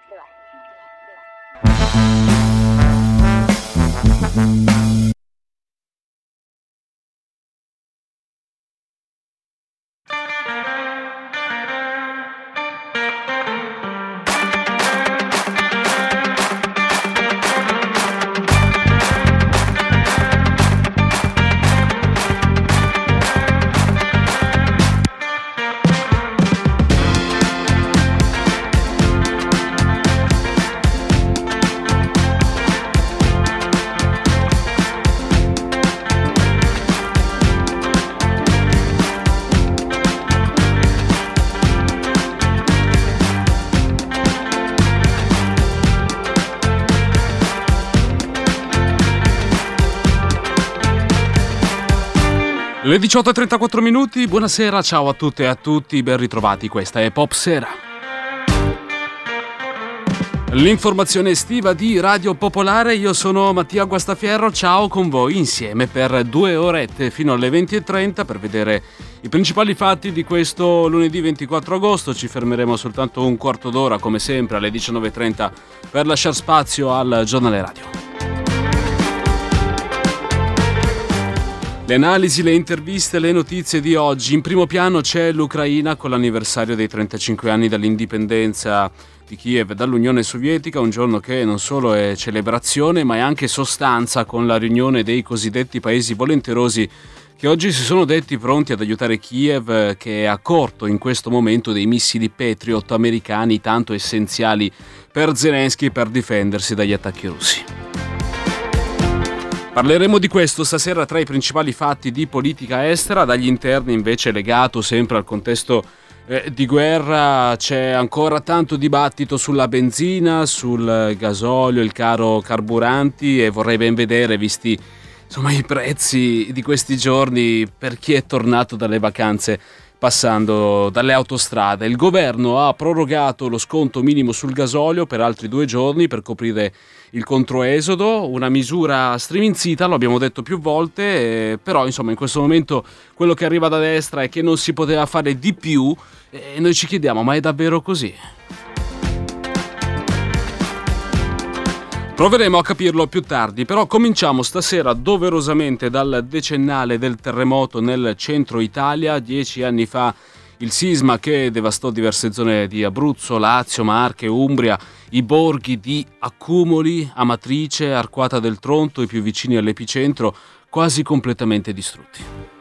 Le 18:34 minuti, buonasera, ciao a tutte e a tutti, ben ritrovati, questa è Pop Sera. L'informazione estiva di Radio Popolare, io sono Mattia Guastafierro, ciao con voi insieme per 2 orette fino alle 20:30 per vedere i principali fatti di questo lunedì 24 agosto, ci fermeremo soltanto un quarto d'ora come sempre alle 19:30 per lasciare spazio al giornale radio. Le analisi, le interviste, le notizie di oggi. In primo piano c'è l'Ucraina con l'anniversario dei 35 anni dall'indipendenza di Kiev dall'Unione Sovietica, un giorno che non solo è celebrazione ma è anche sostanza, con la riunione dei cosiddetti paesi volenterosi che oggi si sono detti pronti ad aiutare Kiev, che è a corto in questo momento dei missili Patriot americani tanto essenziali per Zelensky per difendersi dagli attacchi russi. Parleremo di questo stasera tra i principali fatti di politica estera. Dagli interni invece, legato sempre al contesto di guerra, c'è ancora tanto dibattito sulla benzina, sul gasolio, il caro carburanti, e vorrei ben vedere, visti insomma i prezzi di questi giorni, per chi è tornato dalle vacanze passando dalle autostrade. Il governo ha prorogato lo sconto minimo sul gasolio per altri 2 giorni per coprire il controesodo, una misura striminzita, lo abbiamo detto più volte, però insomma in questo momento quello che arriva da destra è che non si poteva fare di più e noi ci chiediamo, ma è davvero così? Proveremo a capirlo più tardi, però cominciamo stasera doverosamente dal decennale del terremoto nel centro Italia. 10 anni fa il sisma che devastò diverse zone di Abruzzo, Lazio, Marche, Umbria, i borghi di Accumoli, Amatrice, Arquata del Tronto, i più vicini all'epicentro, quasi completamente distrutti.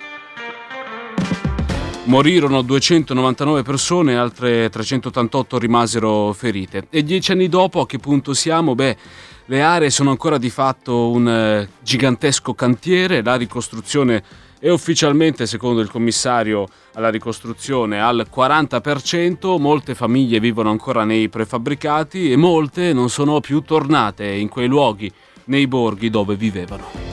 Morirono 299 persone, altre 388 rimasero ferite. E 10 anni dopo a che punto siamo? Le aree sono ancora di fatto un gigantesco cantiere, la ricostruzione è ufficialmente, secondo il commissario alla ricostruzione, al 40%, molte famiglie vivono ancora nei prefabbricati e molte non sono più tornate in quei luoghi, nei borghi dove vivevano.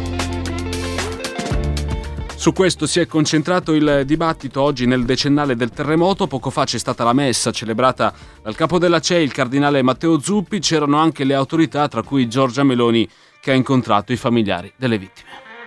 Su questo si è concentrato il dibattito oggi nel decennale del terremoto. Poco fa c'è stata la messa celebrata dal capo della CEI, il cardinale Matteo Zuppi. C'erano anche le autorità, tra cui Giorgia Meloni, che ha incontrato i familiari delle vittime.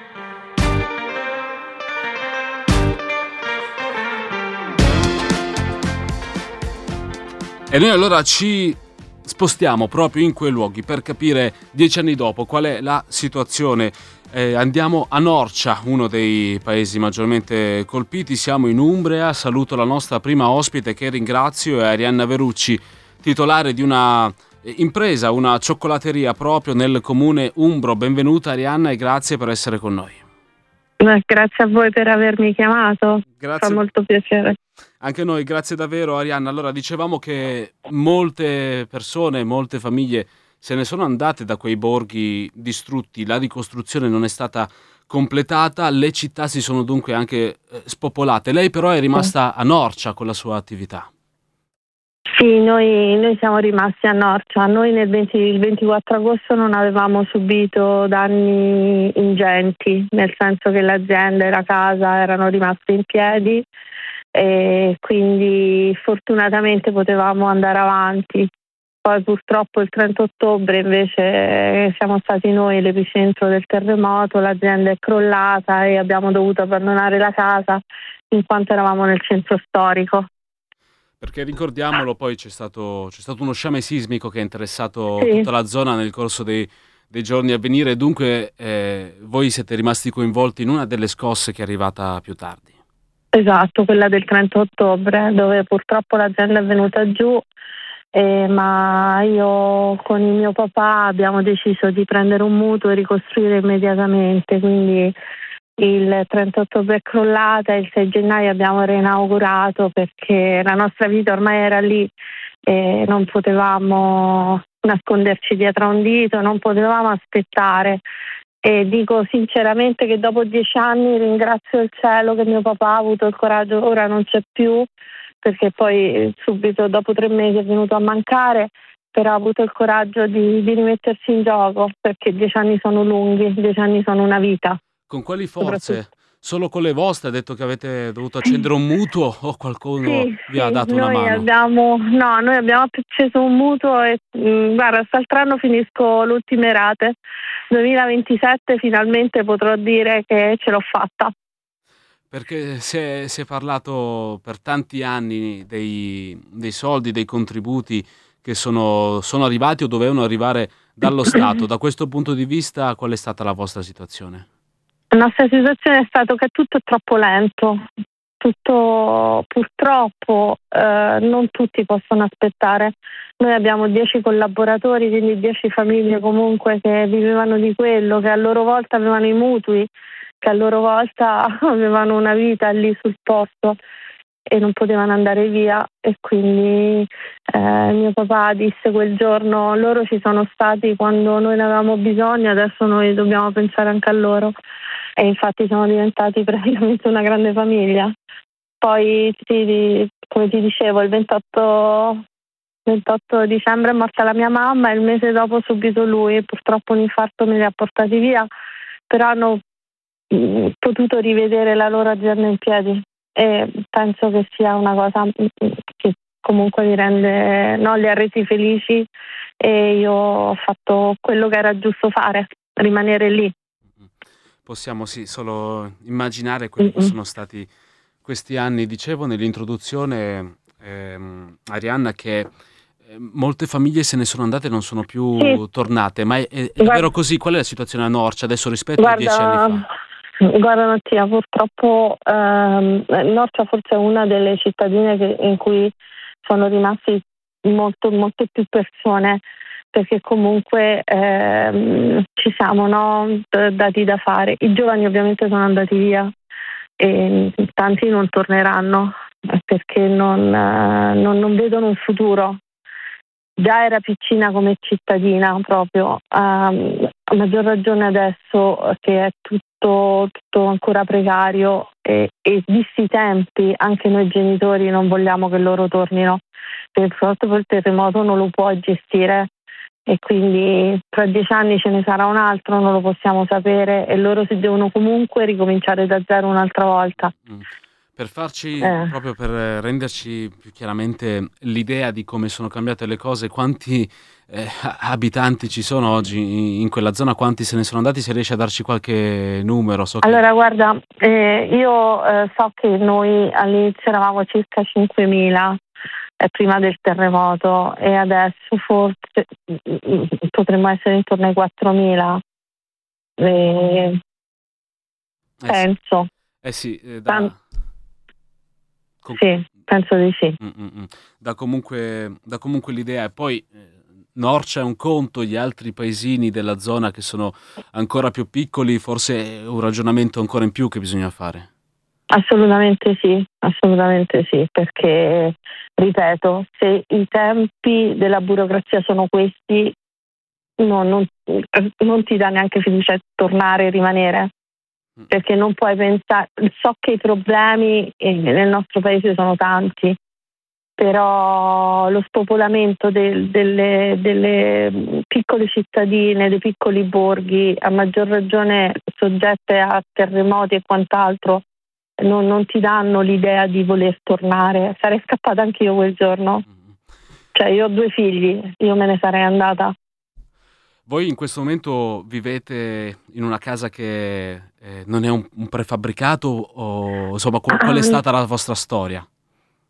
E noi allora ci spostiamo proprio in quei luoghi per capire 10 anni dopo qual è la situazione. Andiamo a Norcia, uno dei paesi maggiormente colpiti. Siamo in Umbria. Saluto la nostra prima ospite, che ringrazio, è Arianna Verucci, titolare di una impresa, una cioccolateria proprio nel comune umbro. Benvenuta Arianna e grazie per essere con noi. Grazie a voi per avermi chiamato, grazie. Fa molto piacere. Anche noi, grazie davvero Arianna. Allora, dicevamo che molte persone, molte famiglie se ne sono andate da quei borghi distrutti, la ricostruzione non è stata completata, le città si sono dunque anche spopolate. Lei però è rimasta a Norcia con la sua attività. Sì, noi siamo rimasti a Norcia. Noi il 24 agosto non avevamo subito danni ingenti, nel senso che l'azienda e la casa erano rimaste in piedi e quindi fortunatamente potevamo andare avanti. Poi purtroppo il 30 ottobre invece siamo stati noi l'epicentro del terremoto, l'azienda è crollata e abbiamo dovuto abbandonare la casa in quanto eravamo nel centro storico. Perché ricordiamolo, poi c'è stato uno sciame sismico che ha interessato Sì, tutta la zona nel corso dei giorni a venire, dunque voi siete rimasti coinvolti in una delle scosse che è arrivata più tardi. esatto, quella del 30 ottobre, dove purtroppo l'azienda è venuta giù, ma io con il mio papà abbiamo deciso di prendere un mutuo e ricostruire immediatamente, quindi il 30 ottobre è crollata e il 6 gennaio abbiamo reinaugurato perché la nostra vita ormai era lì e non potevamo nasconderci dietro a un dito, non potevamo aspettare. E dico sinceramente che dopo 10 anni ringrazio il cielo che mio papà ha avuto il coraggio, ora non c'è più, perché poi subito dopo 3 mesi è venuto a mancare, però ha avuto il coraggio di rimettersi in gioco, perché 10 anni sono lunghi, 10 anni sono una vita. Con quali Soprattutto. forze? Solo con le vostre? Ha detto che avete dovuto accendere un mutuo o qualcuno Sì, vi ha sì, dato una mano? noi abbiamo acceso un mutuo e guarda, quest'altro anno finisco le ultime rate. 2027 finalmente potrò dire che ce l'ho fatta. Perché si è parlato per tanti anni dei soldi, dei contributi che sono arrivati o dovevano arrivare dallo Stato. Da questo punto di vista, qual è stata la vostra situazione? La nostra situazione è stata che tutto è troppo lento, tutto purtroppo non tutti possono aspettare. Noi abbiamo 10 collaboratori, quindi 10 famiglie comunque che vivevano di quello, che a loro volta avevano i mutui, che a loro volta avevano una vita lì sul posto e non potevano andare via e quindi mio papà disse quel giorno loro ci sono stati quando noi ne avevamo bisogno, adesso noi dobbiamo pensare anche a loro e infatti siamo diventati praticamente una grande famiglia. Poi come ti dicevo il 28 dicembre è morta la mia mamma e il mese dopo subito lui, purtroppo un infarto me li ha portati via, però hanno potuto rivedere la loro azienda in piedi e penso che sia una cosa che comunque li rende, no, li ha resi felici e io ho fatto quello che era giusto fare, rimanere lì. Possiamo sì, solo immaginare quelli che Mm-mm. sono stati questi anni. Dicevo nell'introduzione, Arianna, che molte famiglie se ne sono andate e non sono Sì, più tornate, ma è davvero guarda, così? Qual è la situazione a Norcia adesso rispetto a 10 anni guarda, fa? guarda Mattia, purtroppo Norcia forse è una delle cittadine in cui sono rimasti molte più persone perché comunque ci siamo, no, dati da fare. I giovani ovviamente sono andati via e tanti non torneranno perché non vedono un futuro. Già era piccina come cittadina proprio, a maggior ragione adesso che è tutto ancora precario e visti i tempi anche noi genitori non vogliamo che loro tornino, perché purtroppo il terremoto non lo può gestire e quindi tra 10 anni ce ne sarà un altro, non lo possiamo sapere e loro si devono comunque ricominciare da zero un'altra volta. Mm. Per farci, Eh. proprio per renderci più chiaramente l'idea di come sono cambiate le cose, quanti abitanti ci sono oggi in quella zona, quanti se ne sono andati, se riesci a darci qualche numero, so che... Allora, guarda, io so che noi all'inizio eravamo circa 5.000 prima del terremoto e adesso forse potremmo essere intorno ai 4.000, eh, Eh sì, penso. eh sì, Tan- co- sì, penso di sì. mm, mm, mm. Dà comunque l'idea. E poi Norcia è un conto, gli altri paesini della zona che sono ancora più piccoli, forse è un ragionamento ancora in più che bisogna fare. Assolutamente sì, perché, ripeto, se i tempi della burocrazia sono questi, non ti dà neanche fiducia a tornare e rimanere, Mm. perché non puoi pensare, so che i problemi nel nostro paese sono tanti, però lo spopolamento delle piccole cittadine, dei piccoli borghi, a maggior ragione soggette a terremoti e quant'altro, non ti danno l'idea di voler tornare. Sarei scappata anche io quel giorno. Mm. Cioè, io ho 2 figli, io me ne sarei andata. Voi in questo momento vivete in una casa che non è un prefabbricato o insomma qual è Ah, stata la vostra storia?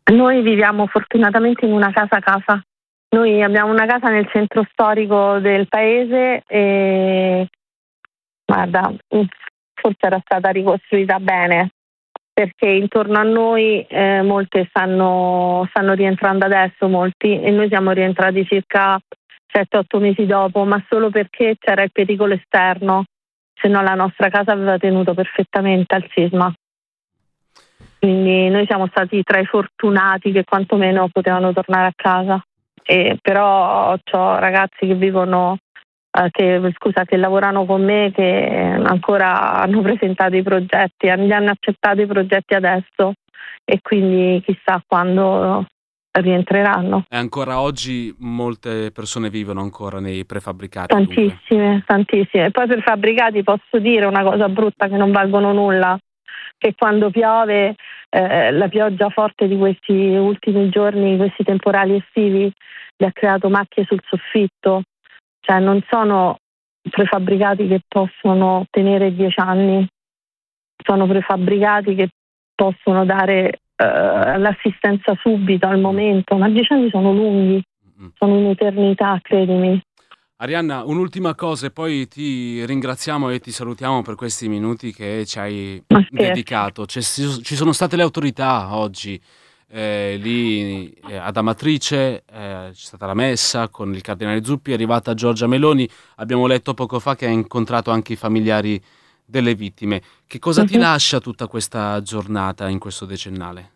Noi viviamo fortunatamente in una casa. Noi abbiamo una casa nel centro storico del paese e guarda, forse era stata ricostruita bene perché intorno a noi molte stanno rientrando adesso, molti, e noi siamo rientrati circa 7-8 mesi dopo, ma solo perché c'era il pericolo esterno, se no la nostra casa aveva tenuto perfettamente al sisma. Quindi noi siamo stati tra i fortunati che quantomeno potevano tornare a casa. Però ho ragazzi che vivono, che lavorano con me, che ancora hanno presentato i progetti, li hanno accettato i progetti adesso e quindi chissà quando rientreranno. E ancora oggi molte persone vivono ancora nei prefabbricati. Tantissime. E poi prefabbricati posso dire una cosa brutta, che non valgono nulla, che quando piove, la pioggia forte di questi ultimi giorni, questi temporali estivi, gli ha creato macchie sul soffitto. Cioè non sono prefabbricati che possono tenere 10 anni, sono prefabbricati che possono dare l'assistenza subito, al momento, ma 10 anni sono lunghi, sono un'eternità, credimi. Arianna, un'ultima cosa e poi ti ringraziamo e ti salutiamo per questi minuti che ci hai dedicato. Ci sono state le autorità oggi lì ad Amatrice, c'è stata la messa con il cardinale Zuppi, è arrivata Giorgia Meloni, abbiamo letto poco fa che ha incontrato anche i familiari delle vittime. Che cosa ti lascia tutta questa giornata in questo decennale?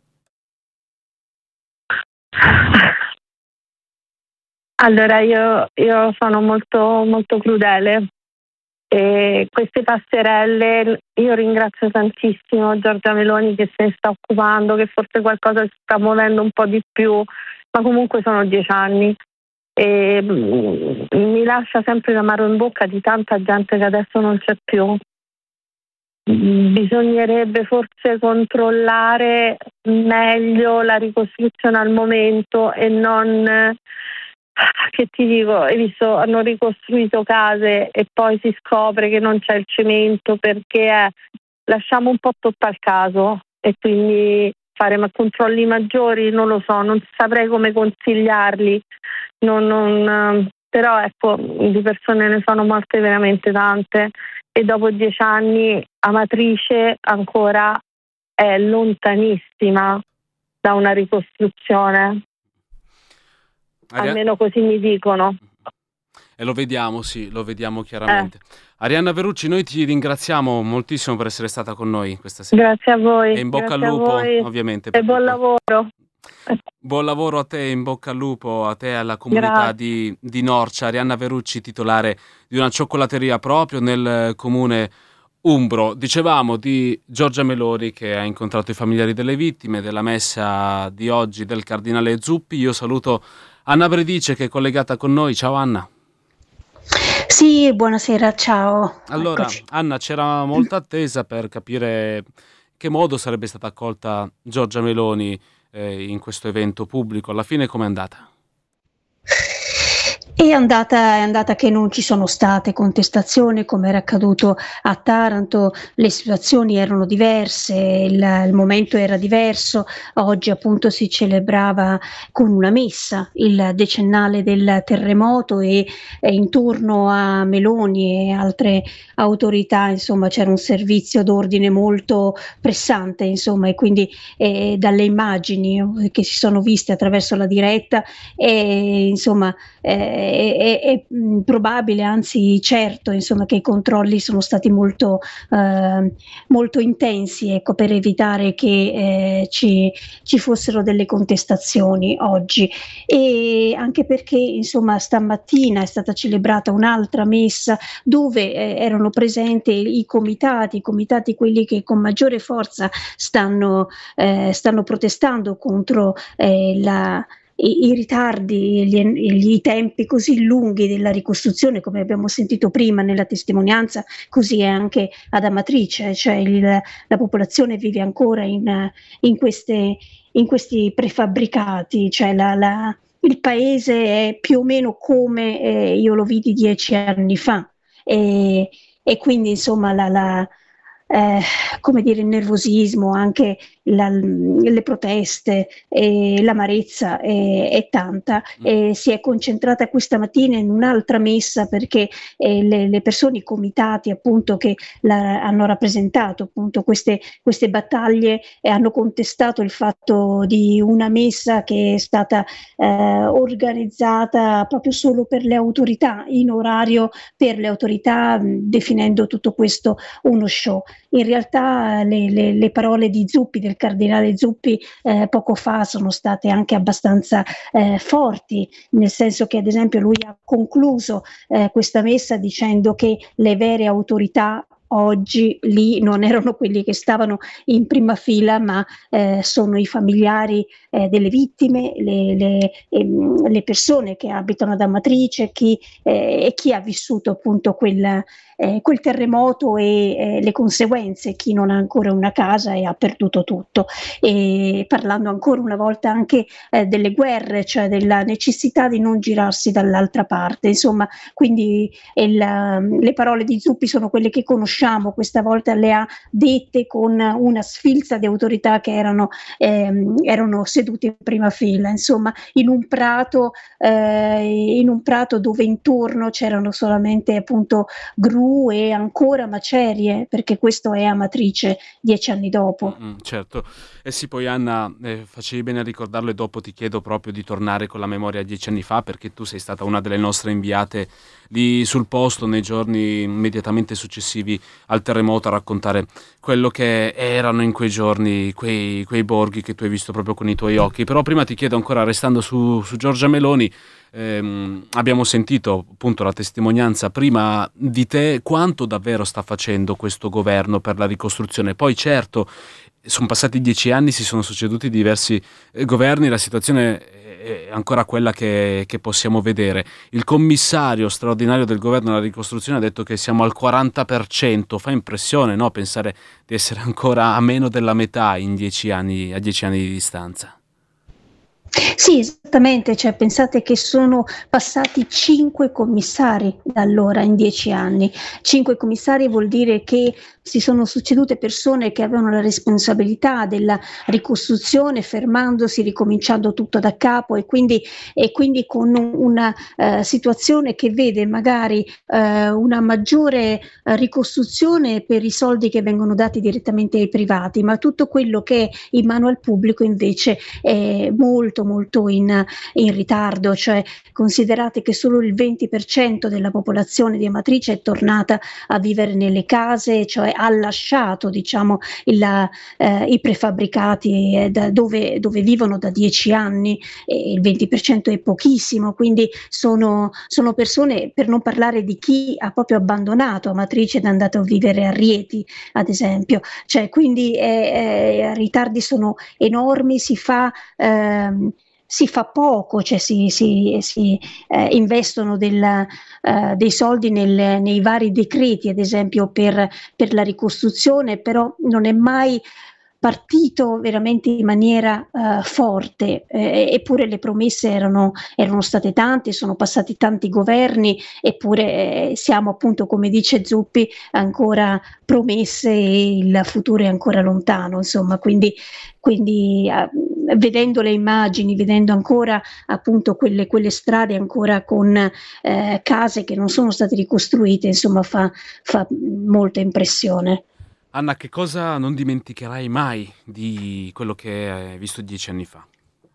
Allora io sono molto, molto crudele e queste passerelle, io ringrazio tantissimo Giorgia Meloni che se ne sta occupando, che forse qualcosa si sta muovendo un po' di più, ma comunque sono 10 anni e mi lascia sempre l'amaro in bocca di tanta gente che adesso non c'è più. Bisognerebbe forse controllare meglio la ricostruzione al momento e non, che ti dico, hai visto, hanno ricostruito case e poi si scopre che non c'è il cemento perché lasciamo un po' tutto al caso e quindi fare controlli maggiori, non lo so, non saprei come consigliarli, però ecco, di persone ne sono morte veramente tante e dopo 10 anni Amatrice ancora è lontanissima da una ricostruzione. Almeno così mi dicono. E lo vediamo, sì, lo vediamo chiaramente. Arianna Verrucci, noi ti ringraziamo moltissimo per essere stata con noi questa sera. Grazie a voi. E in bocca al lupo, ovviamente. E buon lavoro. Buon lavoro a te, in bocca al lupo, a te e alla comunità di Norcia. Arianna Verrucci, titolare di una cioccolateria proprio nel comune umbro. Dicevamo di Giorgia Meloni che ha incontrato i familiari delle vittime della messa di oggi del cardinale Zuppi. Io saluto Anna Bredice che è collegata con noi. Ciao Anna. Sì, buonasera, ciao. Allora, eccoci. Anna, c'era molta attesa per capire che modo sarebbe stata accolta Giorgia Meloni in questo evento pubblico. Alla fine com'è andata? È andata che non ci sono state contestazioni come era accaduto a Taranto, le situazioni erano diverse, il momento era diverso, oggi appunto si celebrava con una messa il decennale del terremoto e intorno a Meloni e altre autorità insomma c'era un servizio d'ordine molto pressante insomma e quindi dalle immagini che si sono viste attraverso la diretta insomma è probabile, anzi certo, insomma, che i controlli sono stati molto intensi, ecco, per evitare che ci fossero delle contestazioni oggi. E anche perché, insomma, stamattina è stata celebrata un'altra messa dove erano presenti i comitati, quelli che con maggiore forza stanno protestando contro i ritardi, i tempi così lunghi della ricostruzione, come abbiamo sentito prima nella testimonianza, così è anche ad Amatrice, cioè la popolazione vive ancora in questi prefabbricati, cioè il paese è più o meno come io lo vidi 10 anni fa e quindi insomma come dire il nervosismo, anche le proteste e l'amarezza è tanta, e si è concentrata questa mattina in un'altra messa perché le persone, i comitati appunto che hanno rappresentato appunto queste battaglie e hanno contestato il fatto di una messa che è stata organizzata proprio solo per le autorità, in orario per le autorità, definendo tutto questo uno show. In realtà le parole di Zuppi, del cardinale Zuppi, poco fa sono state anche abbastanza forti, nel senso che ad esempio lui ha concluso questa messa dicendo che le vere autorità oggi lì non erano quelli che stavano in prima fila, ma sono i familiari delle vittime, le persone che abitano ad Amatrice, e chi ha vissuto appunto quel terremoto e le conseguenze, chi non ha ancora una casa e ha perduto tutto. E parlando ancora una volta anche delle guerre, cioè della necessità di non girarsi dall'altra parte. Insomma, quindi le parole di Zuppi sono quelle che conosciamo, questa volta le ha dette con una sfilza di autorità che erano seduti in prima fila, insomma, in un prato dove intorno c'erano solamente appunto gru e ancora macerie, perché questo è Amatrice 10 anni dopo. Certo. Sì, poi Anna, facevi bene a ricordarlo, e dopo ti chiedo proprio di tornare con la memoria a 10 anni fa, perché tu sei stata una delle nostre inviate lì sul posto nei giorni immediatamente successivi al terremoto, a raccontare quello che erano in quei giorni quei borghi che tu hai visto proprio con i tuoi occhi. Però prima ti chiedo ancora, restando su Giorgia Meloni, abbiamo sentito appunto la testimonianza prima di te, quanto davvero sta facendo questo governo per la ricostruzione. Poi certo, sono passati 10 anni, si sono succeduti diversi governi, la situazione è ancora quella che possiamo vedere. Il commissario straordinario del governo della ricostruzione ha detto che siamo al 40%, fa impressione, no? Pensare di essere ancora a meno della metà in 10 anni, a 10 anni di distanza. Sì, esattamente, cioè pensate che sono passati 5 commissari da allora in 10 anni. 5 commissari vuol dire che si sono succedute persone che avevano la responsabilità della ricostruzione, fermandosi, ricominciando tutto da capo, e quindi con una situazione che vede magari una maggiore ricostruzione per i soldi che vengono dati direttamente ai privati, ma tutto quello che è in mano al pubblico invece è molto in ritardo. Cioè, considerate che solo il 20% della popolazione di Amatrice è tornata a vivere nelle case, cioè ha lasciato, diciamo, i prefabbricati dove vivono da 10 anni, e il 20% è pochissimo, quindi sono persone, per non parlare di chi ha proprio abbandonato Amatrice ed è andato a vivere a Rieti, ad esempio. Cioè, quindi i ritardi sono enormi, si fa poco, cioè si investono dei soldi nei vari decreti, ad esempio per la ricostruzione, però non è mai partito veramente in maniera forte, eppure le promesse erano state tante, sono passati tanti governi, eppure siamo appunto, come dice Zuppi, ancora promesse e il futuro è ancora lontano, insomma. Quindi vedendo le immagini, vedendo ancora appunto quelle strade ancora con case che non sono state ricostruite, insomma fa molta impressione. Anna, che cosa non dimenticherai mai di quello che hai visto 10 anni fa?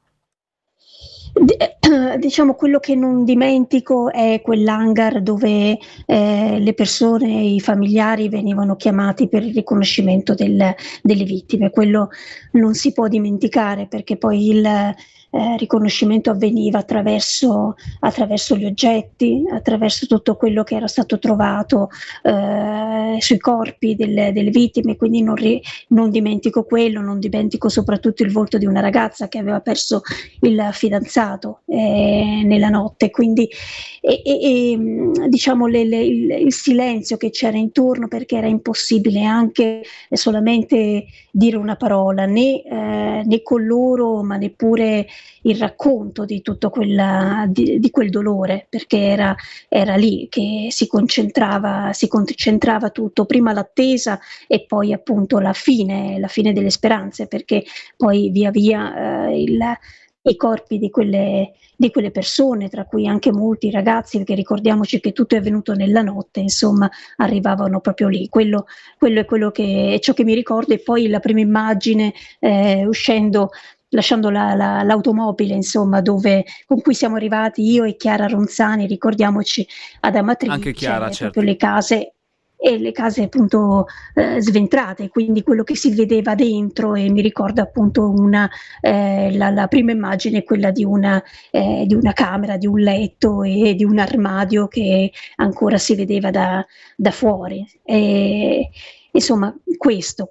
Diciamo, quello che non dimentico è quell'hangar dove le persone, i familiari venivano chiamati per il riconoscimento delle vittime. Quello non si può dimenticare, perché poi il riconoscimento avveniva attraverso gli oggetti, attraverso tutto quello che era stato trovato sui corpi delle vittime. Quindi non dimentico quello, non dimentico soprattutto il volto di una ragazza che aveva perso il fidanzato nella notte. Quindi diciamo il silenzio che c'era intorno, perché era impossibile anche solamente dire una parola, né con loro, ma neppure il racconto di tutto di quel dolore, perché era lì che si concentrava tutto, prima l'attesa e poi appunto la fine delle speranze, perché poi via via i corpi di quelle persone, tra cui anche molti ragazzi, perché ricordiamoci che tutto è avvenuto nella notte, insomma, arrivavano proprio lì. Quello è ciò che mi ricordo, e poi la prima immagine uscendo, lasciando l'automobile, insomma, con cui siamo arrivati io e Chiara Ronzani, ricordiamoci, ad Anche Chiara, Amatrice, proprio certo. le case appunto sventrate, quindi quello che si vedeva dentro, e mi ricordo appunto la prima immagine è quella di una camera, di un letto e di un armadio che ancora si vedeva da fuori. Insomma, questo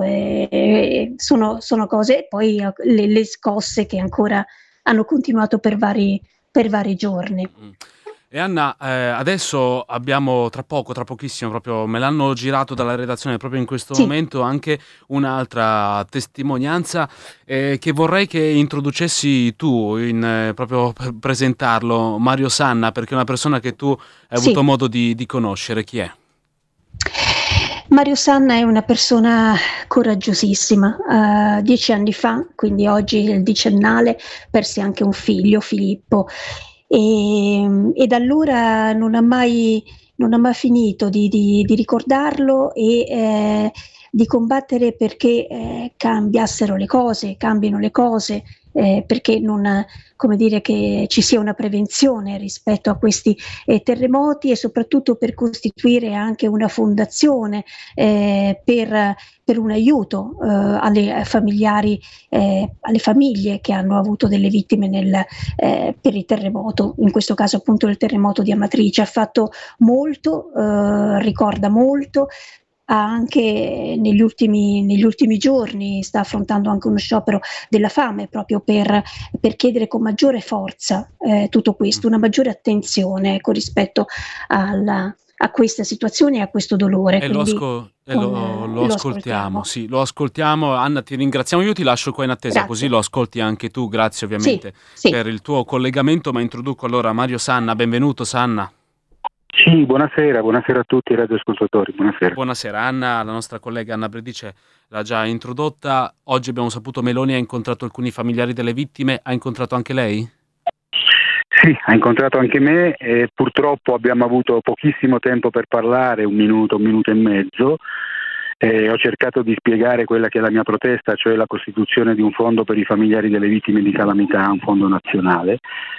sono cose, poi le scosse che ancora hanno continuato per vari giorni. Mm. E Anna, adesso abbiamo tra pochissimo, proprio me l'hanno girato dalla redazione proprio in questo Sì. momento, anche un'altra testimonianza che vorrei che introducessi tu, proprio per presentarlo, Mario Sanna, perché è una persona che tu hai avuto Sì. modo di conoscere. Chi è? Mario Sanna è una persona coraggiosissima. 10 anni fa, quindi oggi è il decennale, perse anche un figlio, Filippo, e da allora non ha mai finito di ricordarlo e di combattere perché cambino le cose, perché non, come dire, che ci sia una prevenzione rispetto a questi terremoti, e soprattutto per costituire anche una fondazione per un aiuto alle famiglie che hanno avuto delle vittime per il terremoto, in questo caso appunto il terremoto di Amatrice. Ha fatto molto, ricorda molto. Anche negli ultimi giorni sta affrontando anche uno sciopero della fame, proprio per chiedere con maggiore forza tutto questo, una maggiore attenzione, ecco, rispetto a questa situazione e a questo dolore. E Quindi lo lo ascoltiamo, ascoltiamo. sì, lo ascoltiamo. Anna, ti ringraziamo, io ti lascio qua in attesa, così Grazie. lo ascolti anche tu. Grazie Sì, ovviamente sì. per il tuo collegamento, ma introduco allora Mario Sanna. Benvenuto Sanna. Sì, buonasera a tutti i radioascoltatori, buonasera. Buonasera. Anna, la nostra collega Anna Bredice l'ha già introdotta. Oggi abbiamo saputo Meloni ha incontrato alcuni familiari delle vittime, ha incontrato anche lei? Sì, ha incontrato anche me e purtroppo abbiamo avuto pochissimo tempo per parlare, un minuto e mezzo. Ho cercato di spiegare quella che è la mia protesta, cioè la costituzione di un fondo per i familiari delle vittime di calamità, un fondo nazionale.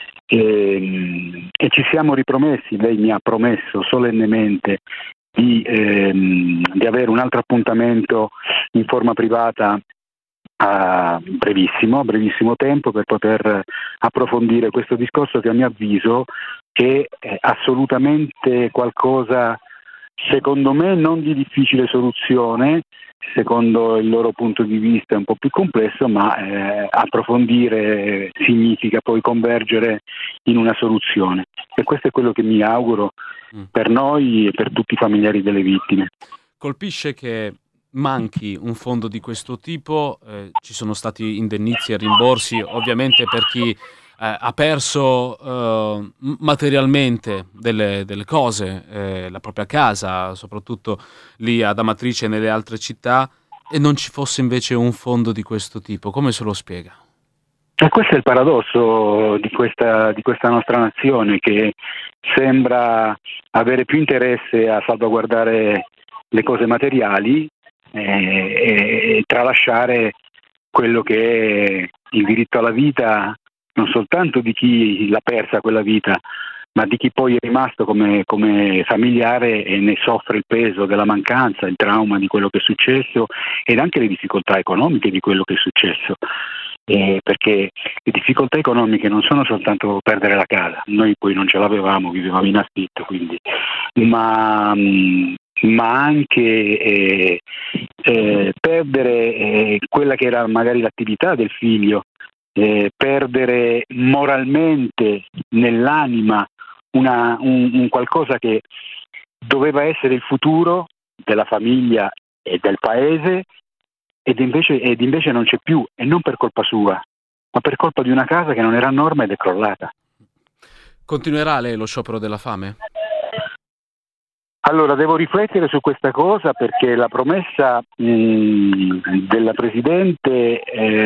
E ci siamo ripromessi, lei mi ha promesso solennemente di avere un altro appuntamento in forma privata a brevissimo tempo, per poter approfondire questo discorso, che a mio avviso è assolutamente qualcosa, secondo me, non di difficile soluzione. Secondo il loro punto di vista è un po' più complesso, ma approfondire significa poi convergere in una soluzione, e questo è quello che mi auguro per noi e per tutti i familiari delle vittime. Colpisce che manchi un fondo di questo tipo, ci sono stati indennizzi e rimborsi ovviamente per chi ha perso materialmente delle cose, la propria casa, soprattutto lì ad Amatrice e nelle altre città, e non ci fosse invece un fondo di questo tipo. Come se lo spiega? E questo è il paradosso di questa nostra nazione, che sembra avere più interesse a salvaguardare le cose materiali e tralasciare quello che è il diritto alla vita, non soltanto di chi l'ha persa quella vita, ma di chi poi è rimasto come familiare e ne soffre il peso della mancanza, il trauma di quello che è successo, ed anche le difficoltà economiche di quello che è successo. Perché le difficoltà economiche non sono soltanto perdere la casa, noi poi non ce l'avevamo, vivevamo in affitto, quindi, ma anche perdere quella che era magari l'attività del figlio, perdere moralmente nell'anima un qualcosa che doveva essere il futuro della famiglia e del paese, ed invece non c'è più, e non per colpa sua, ma per colpa di una casa che non era a norma ed è crollata. Continuerà lei lo sciopero della fame? Allora, devo riflettere su questa cosa, perché la promessa della Presidente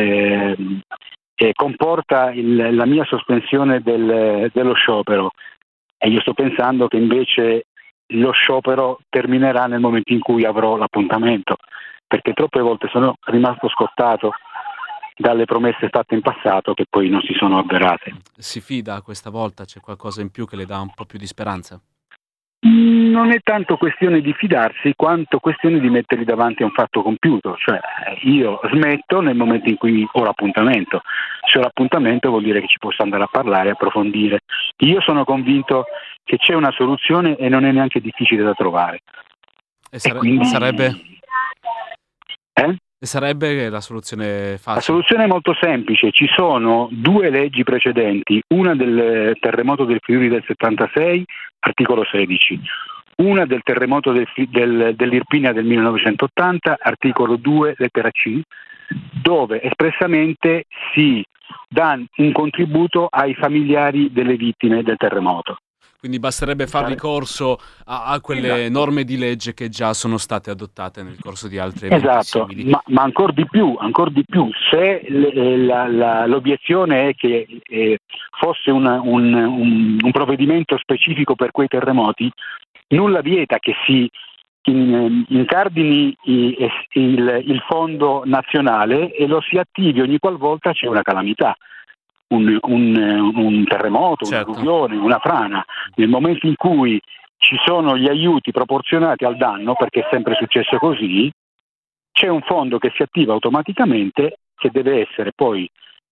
comporta la mia sospensione dello sciopero, e io sto pensando che invece lo sciopero terminerà nel momento in cui avrò l'appuntamento, perché troppe volte sono rimasto scottato dalle promesse fatte in passato che poi non si sono avverate. Si fida questa volta? C'è qualcosa in più che le dà un po' più di speranza? Non è tanto questione di fidarsi quanto questione di metterli davanti a un fatto compiuto, cioè io smetto nel momento in cui ho l'appuntamento. Se ho l'appuntamento vuol dire che ci posso andare a parlare, approfondire. Io sono convinto che c'è una soluzione e non è neanche difficile da trovare. E quindi... sarebbe la soluzione facile? La soluzione è molto semplice. Ci sono 2 leggi precedenti, una del terremoto del Friuli del 76, articolo 16, una del terremoto dell'Irpinia del 1980, articolo 2, lettera C, dove espressamente si dà un contributo ai familiari delle vittime del terremoto. Quindi basterebbe far ricorso a quelle norme di legge che già sono state adottate nel corso di altri eventi simili. Ma ancora di più, se l'obiezione è che fosse un provvedimento specifico per quei terremoti, nulla vieta che si incardini il fondo nazionale e lo si attivi ogni qualvolta c'è una calamità. Un terremoto, certo, un'alluvione, una frana. Nel momento in cui ci sono gli aiuti proporzionati al danno, perché è sempre successo così, c'è un fondo che si attiva automaticamente, che deve essere poi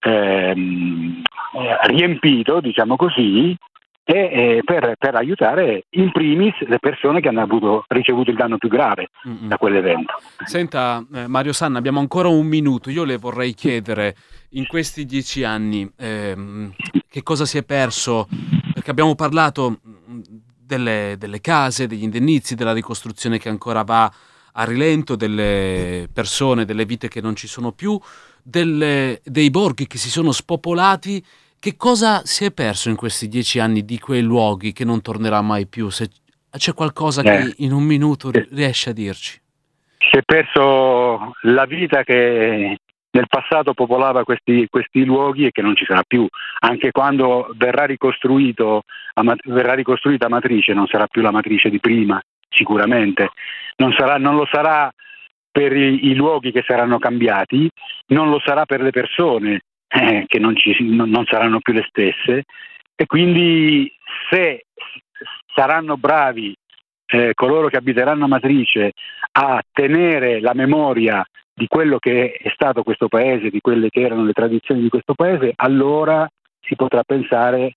riempito, diciamo così, per aiutare in primis le persone che hanno ricevuto il danno più grave da quell'evento. Senta, Mario Sanna, abbiamo ancora un minuto. Io le vorrei chiedere, in questi 10 anni, che cosa si è perso? Perché abbiamo parlato delle case, degli indennizzi, della ricostruzione che ancora va a rilento, delle persone, delle vite che non ci sono più, dei borghi che si sono spopolati. Che cosa si è perso in questi 10 anni di quei luoghi che non tornerà mai più? Se c'è qualcosa che in un minuto riesce a dirci. Si è perso la vita che nel passato popolava questi luoghi e che non ci sarà più. Anche quando verrà ricostruita Amatrice, non sarà più la Matrice di prima, sicuramente. Non lo sarà per i luoghi che saranno cambiati, non lo sarà per le persone che non saranno più le stesse, e quindi se saranno bravi coloro che abiteranno Amatrice a tenere la memoria di quello che è stato questo paese, di quelle che erano le tradizioni di questo paese, allora si potrà pensare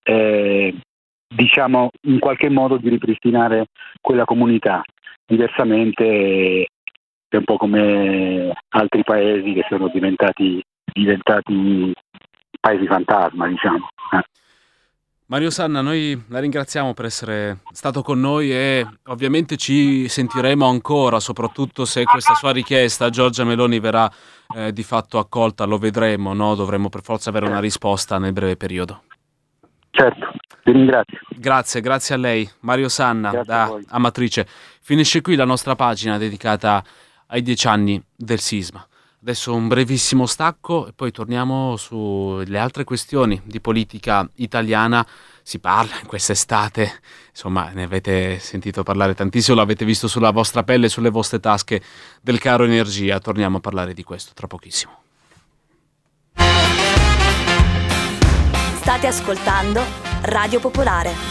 diciamo in qualche modo di ripristinare quella comunità. Diversamente è un po' come altri paesi che sono diventati paesi fantasma, diciamo. Mario Sanna, noi la ringraziamo per essere stato con noi e ovviamente ci sentiremo ancora, soprattutto se questa sua richiesta a Giorgia Meloni verrà di fatto accolta, lo vedremo, no? Dovremo per forza avere una risposta nel breve periodo. Certo, vi ringrazio. Grazie a lei, Mario Sanna da Amatrice. Finisce qui la nostra pagina dedicata ai 10 anni del sisma. Adesso un brevissimo stacco e poi torniamo sulle altre questioni di politica italiana. Si parla in quest'estate, insomma ne avete sentito parlare tantissimo, l'avete visto sulla vostra pelle, sulle vostre tasche del caro energia. Torniamo a parlare di questo tra pochissimo. State ascoltando Radio Popolare.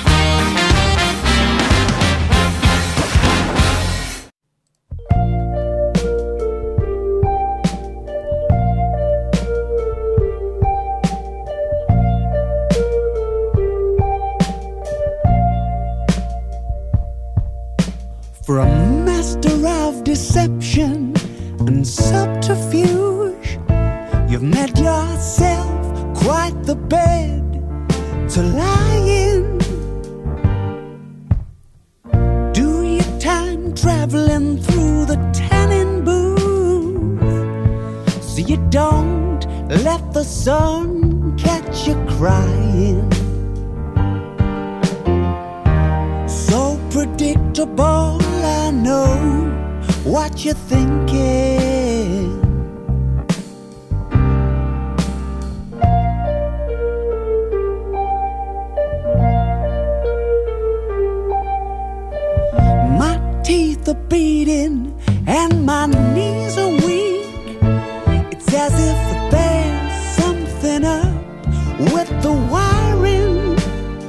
From master of deception and subterfuge, you've made yourself quite the bed to lie in. Do your time traveling through the tanning booth, so you don't let the sun catch you crying. So predictable, I know what you're thinking. My teeth are beating and my knees are weak. It's as if there's something up with the wiring.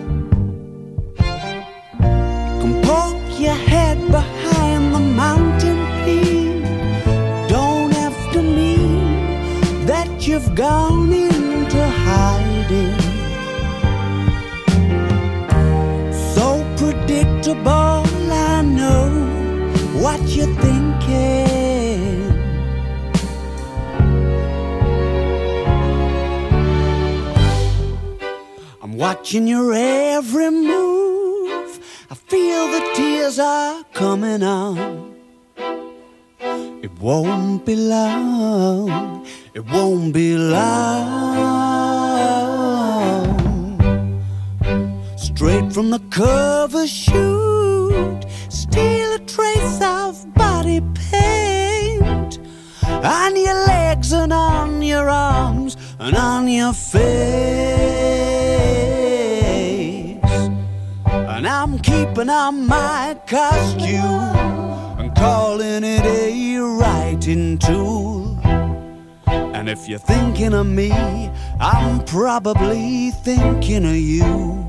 You can poke your head behind the mountain peak. Don't have to mean that you've gone into hiding. So predictable, I know what you're thinking. I'm watching your every move. I feel the tears are coming on. It won't be long. It won't be long. Straight from the cover shoot, still a trace of body paint on your legs and on your arms and on your face. And I'm keeping on my costume and calling it a writing tool. And if you're thinking of me, I'm probably thinking of you.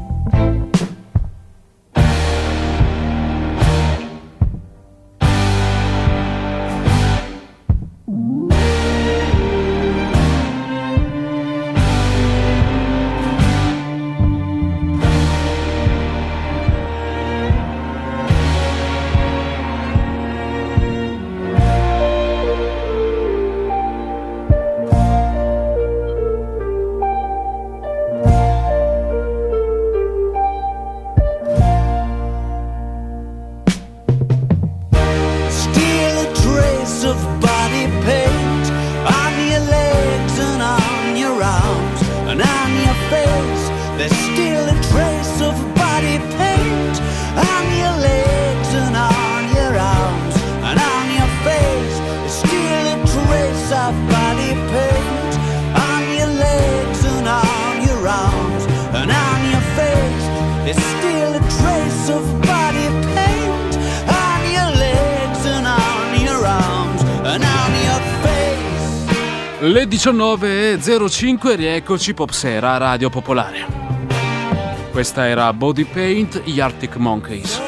Le 19.05, rieccoci Popsera, Radio Popolare. Questa era Body Paint, gli Arctic Monkeys.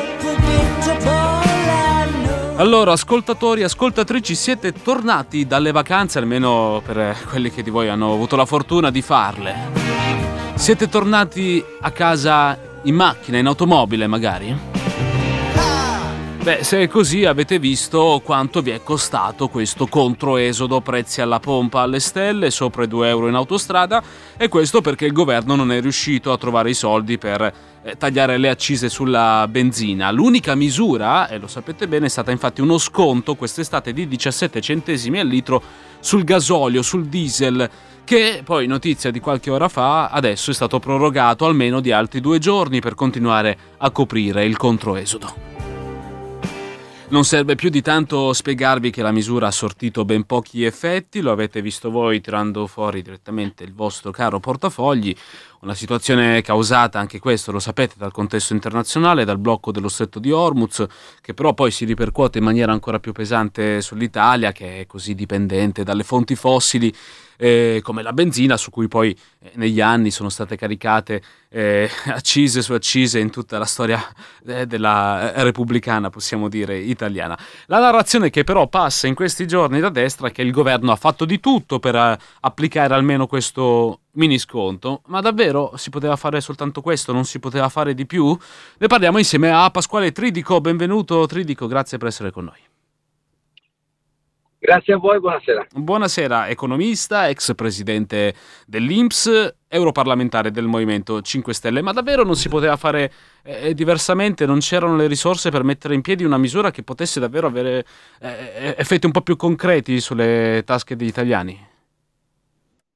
Allora, ascoltatori, ascoltatrici, siete tornati dalle vacanze, almeno per quelli che di voi hanno avuto la fortuna di farle. Siete tornati a casa in macchina, in automobile magari? Beh, se è così avete visto quanto vi è costato questo controesodo, prezzi alla pompa alle stelle, sopra i 2 euro in autostrada, e questo perché il governo non è riuscito a trovare i soldi per tagliare le accise sulla benzina. L'unica misura, e lo sapete bene, è stata infatti uno sconto quest'estate di 17 centesimi al litro sul gasolio, sul diesel, che poi, notizia di qualche ora fa, adesso è stato prorogato almeno di altri 2 giorni per continuare a coprire il controesodo. Non serve più di tanto spiegarvi che la misura ha sortito ben pochi effetti, lo avete visto voi tirando fuori direttamente il vostro caro portafogli, una situazione causata, anche questo lo sapete, dal contesto internazionale, dal blocco dello stretto di Hormuz, che però poi si ripercuote in maniera ancora più pesante sull'Italia, che è così dipendente dalle fonti fossili come la benzina, su cui poi negli anni sono state caricate accise su accise in tutta la storia della repubblicana, possiamo dire, italiana. La narrazione che però passa in questi giorni da destra è che il governo ha fatto di tutto per applicare almeno questo mini sconto, ma davvero si poteva fare soltanto questo? Non si poteva fare di più? Ne parliamo insieme a Pasquale Tridico. Benvenuto Tridico, grazie per essere con noi. Grazie a voi, buonasera. Buonasera, economista, ex presidente dell'INPS, europarlamentare del Movimento 5 Stelle. Ma davvero non si poteva fare diversamente? Non c'erano le risorse per mettere in piedi una misura che potesse davvero avere effetti un po' più concreti sulle tasche degli italiani?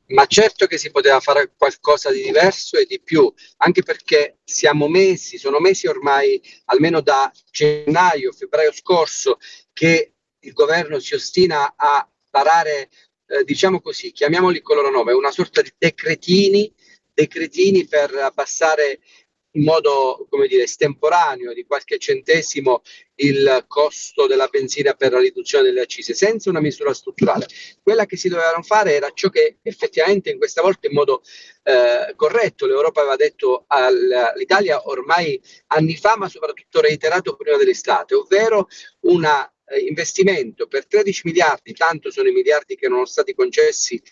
Ma certo che si poteva fare qualcosa di diverso e di più, anche perché sono mesi ormai, almeno da gennaio, febbraio scorso, che il governo si ostina a varare, diciamo così, chiamiamoli con loro nome, una sorta di decretini per abbassare in modo, come dire, estemporaneo di qualche centesimo il costo della benzina per la riduzione delle accise, senza una misura strutturale. Quella che si dovevano fare era ciò che effettivamente in questa volta in modo corretto l'Europa aveva detto all'Italia ormai anni fa, ma soprattutto reiterato prima dell'estate, ovvero un investimento per 13 miliardi, tanto sono i miliardi che erano stati concessi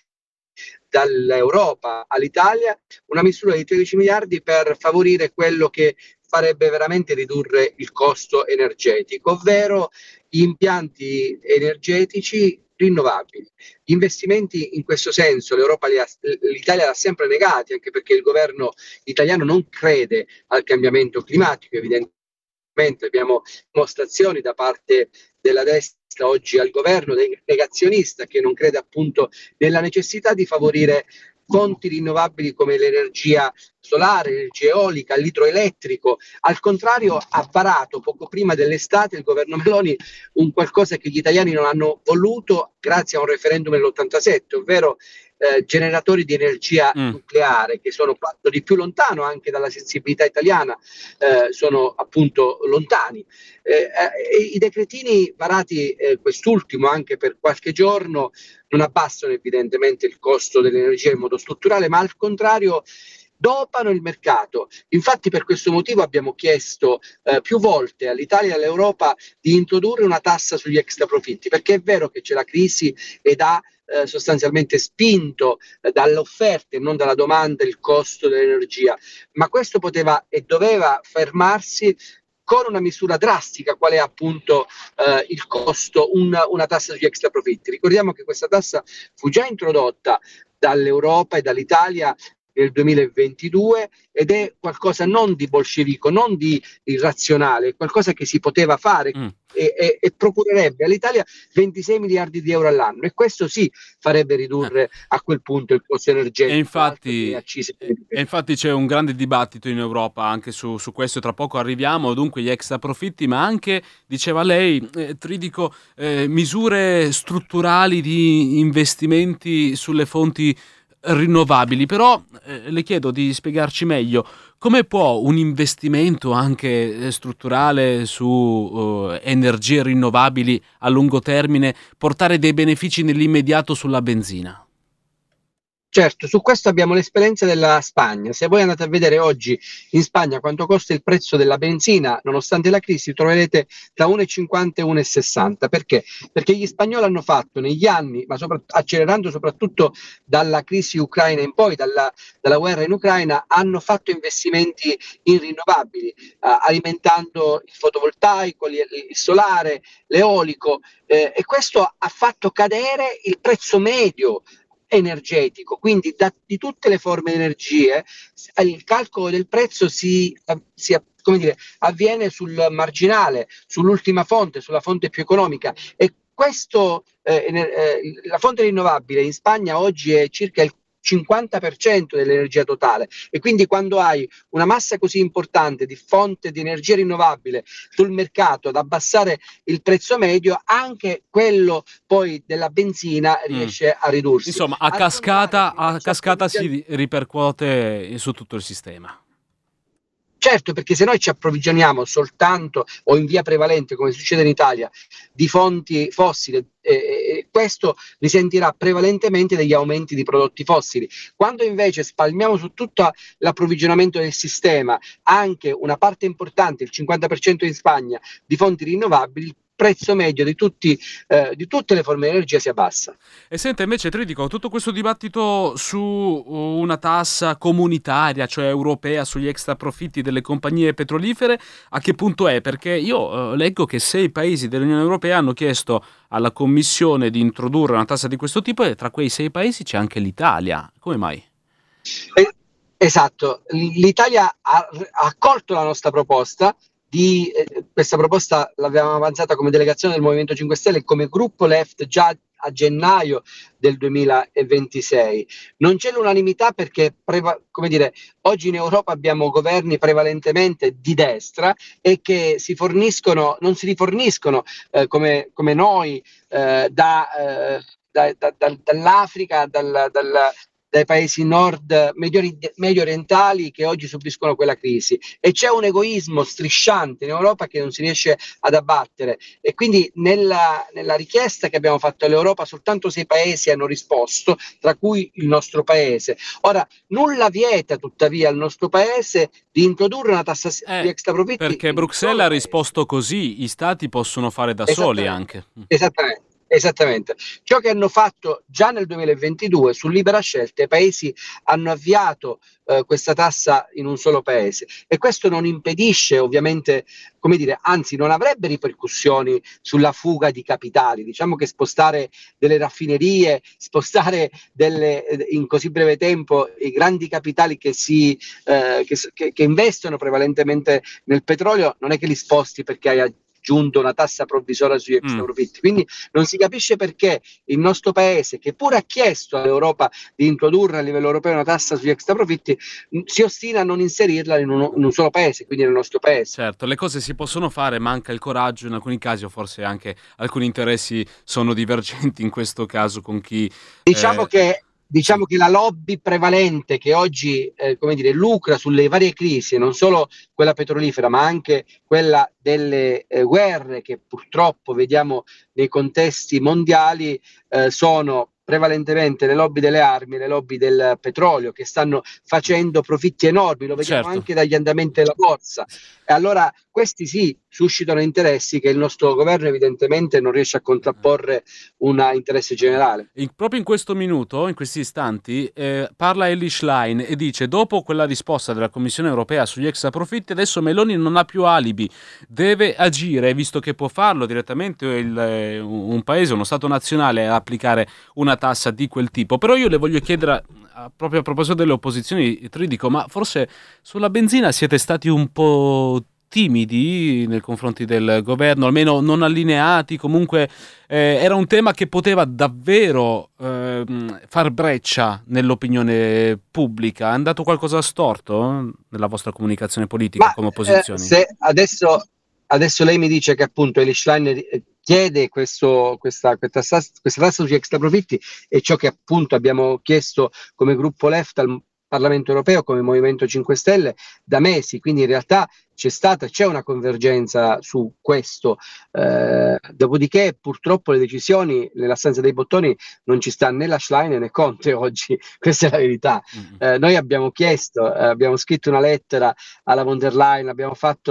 dall'Europa all'Italia, una misura di 13 miliardi per favorire quello che farebbe veramente ridurre il costo energetico, ovvero gli impianti energetici rinnovabili. Gli investimenti in questo senso l'Italia li ha sempre negati, anche perché il governo italiano non crede al cambiamento climatico, evidentemente abbiamo dimostrazioni da parte della destra oggi al governo, negazionista, che non crede appunto nella necessità di favorire fonti rinnovabili come l'energia solare, l'energia eolica, l'idroelettrico. Al contrario, ha varato poco prima dell'estate il governo Meloni un qualcosa che gli italiani non hanno voluto grazie a un referendum nell'87, ovvero generatori di energia nucleare, che sono quanto di più lontano anche dalla sensibilità italiana, sono appunto lontani. I decretini varati, quest'ultimo anche per qualche giorno, non abbassano evidentemente il costo dell'energia in modo strutturale, ma al contrario dopano il mercato. Infatti per questo motivo abbiamo chiesto più volte all'Italia e all'Europa di introdurre una tassa sugli extraprofitti, perché è vero che c'è la crisi ed ha sostanzialmente spinto dall'offerta e non dalla domanda il costo dell'energia, ma questo poteva e doveva fermarsi con una misura drastica, qual è appunto il costo, una tassa sugli extraprofitti. Ricordiamo che questa tassa fu già introdotta dall'Europa e dall'Italia nel 2022 ed è qualcosa non di bolscevico, non di irrazionale, è qualcosa che si poteva fare e procurerebbe all'Italia 26 miliardi di euro all'anno, e questo sì farebbe ridurre a quel punto il costo energetico. E infatti c'è un grande dibattito in Europa anche su questo, tra poco arriviamo, dunque gli extra profitti, ma anche, diceva lei, Tridico, misure strutturali di investimenti sulle fonti rinnovabili. Però le chiedo di spiegarci meglio come può un investimento anche strutturale su energie rinnovabili a lungo termine portare dei benefici nell'immediato sulla benzina. Certo, su questo abbiamo l'esperienza della Spagna. Se voi andate a vedere oggi in Spagna quanto costa il prezzo della benzina, nonostante la crisi, troverete tra 1,50 e 1,60. Perché? Perché gli spagnoli hanno fatto negli anni, ma accelerando soprattutto dalla crisi ucraina in poi, dalla guerra in Ucraina, hanno fatto investimenti in rinnovabili, alimentando il fotovoltaico, il solare, l'eolico, e questo ha fatto cadere il prezzo medio energetico. Quindi di tutte le forme di energie il calcolo del prezzo avviene sul marginale, sull'ultima fonte, sulla fonte più economica, e questo la fonte rinnovabile in Spagna oggi è circa il 50% dell'energia totale, e quindi quando hai una massa così importante di fonte di energia rinnovabile sul mercato ad abbassare il prezzo medio, anche quello poi della benzina riesce a ridursi. Insomma, a cascata si ripercuote su tutto il sistema. Certo, perché se noi ci approvvigioniamo soltanto o in via prevalente, come succede in Italia, di fonti fossili, questo risentirà prevalentemente degli aumenti di prodotti fossili. Quando invece spalmiamo su tutto l'approvvigionamento del sistema anche una parte importante, il 50% in Spagna, di fonti rinnovabili, il prezzo medio di tutte le forme di energia si abbassa. E senta, invece, Tridico, tutto questo dibattito su una tassa comunitaria, cioè europea, sugli extra profitti delle compagnie petrolifere, a che punto è? Perché io leggo che 6 paesi dell'Unione Europea hanno chiesto alla Commissione di introdurre una tassa di questo tipo, e tra quei 6 paesi c'è anche l'Italia. Come mai? Esatto, l'Italia ha accolto la nostra proposta. Questa proposta l'abbiamo avanzata come delegazione del Movimento 5 Stelle, come gruppo Left già a gennaio del 2026. Non c'è l'unanimità perché, oggi in Europa abbiamo governi prevalentemente di destra e che non si riforniscono come noi dall'Africa, dai paesi medio orientali che oggi subiscono quella crisi, e c'è un egoismo strisciante in Europa che non si riesce ad abbattere, e quindi nella richiesta che abbiamo fatto all'Europa soltanto 6 paesi hanno risposto, tra cui il nostro paese. Ora, nulla vieta tuttavia al nostro paese di introdurre una tassa sugli extraprofitti, perché Bruxelles ha risposto così, gli stati possono fare da soli anche. Esattamente. Ciò che hanno fatto già nel 2022 su libera scelta, i paesi hanno avviato questa tassa in un solo paese, e questo non impedisce ovviamente, anzi non avrebbe ripercussioni sulla fuga di capitali. Diciamo che spostare delle raffinerie, spostare in così breve tempo i grandi capitali che investono prevalentemente nel petrolio, non è che li sposti perché hai aggiunto una tassa provvisoria sugli extraprofitti. Quindi non si capisce perché il nostro paese, che pure ha chiesto all'Europa di introdurre a livello europeo una tassa sugli extraprofitti, si ostina a non inserirla in un solo paese, quindi nel nostro paese. Certo, le cose si possono fare, manca il coraggio in alcuni casi, o forse anche alcuni interessi sono divergenti in questo caso con chi... Diciamo che la lobby prevalente che oggi lucra sulle varie crisi, non solo quella petrolifera ma anche quella delle guerre che purtroppo vediamo nei contesti mondiali, sono prevalentemente le lobby delle armi, le lobby del petrolio, che stanno facendo profitti enormi, lo vediamo anche dagli andamenti della borsa. E allora questi sì suscitano interessi che il nostro governo evidentemente non riesce a contrapporre un interesse generale. Proprio in questo minuto, in questi istanti, parla Elly Schlein e dice: dopo quella risposta della Commissione europea sugli extraprofitti, adesso Meloni non ha più alibi, deve agire, visto che può farlo direttamente un paese, uno Stato nazionale, a applicare una tassa di quel tipo. Però io le voglio chiedere, proprio a proposito delle opposizioni, Tridico, ma forse sulla benzina siete stati un po' timidi nei confronti del governo, almeno non allineati. Comunque era un tema che poteva davvero far breccia nell'opinione pubblica. È andato qualcosa storto nella vostra comunicazione politica come opposizioni? Se adesso lei mi dice che appunto Elly Schlein chiede questa tassa sugli extraprofitti, e ciò che appunto abbiamo chiesto come gruppo Left al Parlamento europeo, come Movimento 5 Stelle, da mesi. Quindi in realtà c'è una convergenza su questo, dopodiché purtroppo le decisioni nella stanza dei bottoni non ci sta né la Schlein né Conte oggi, questa è la verità. Noi abbiamo scritto una lettera alla von der Leyen, abbiamo fatto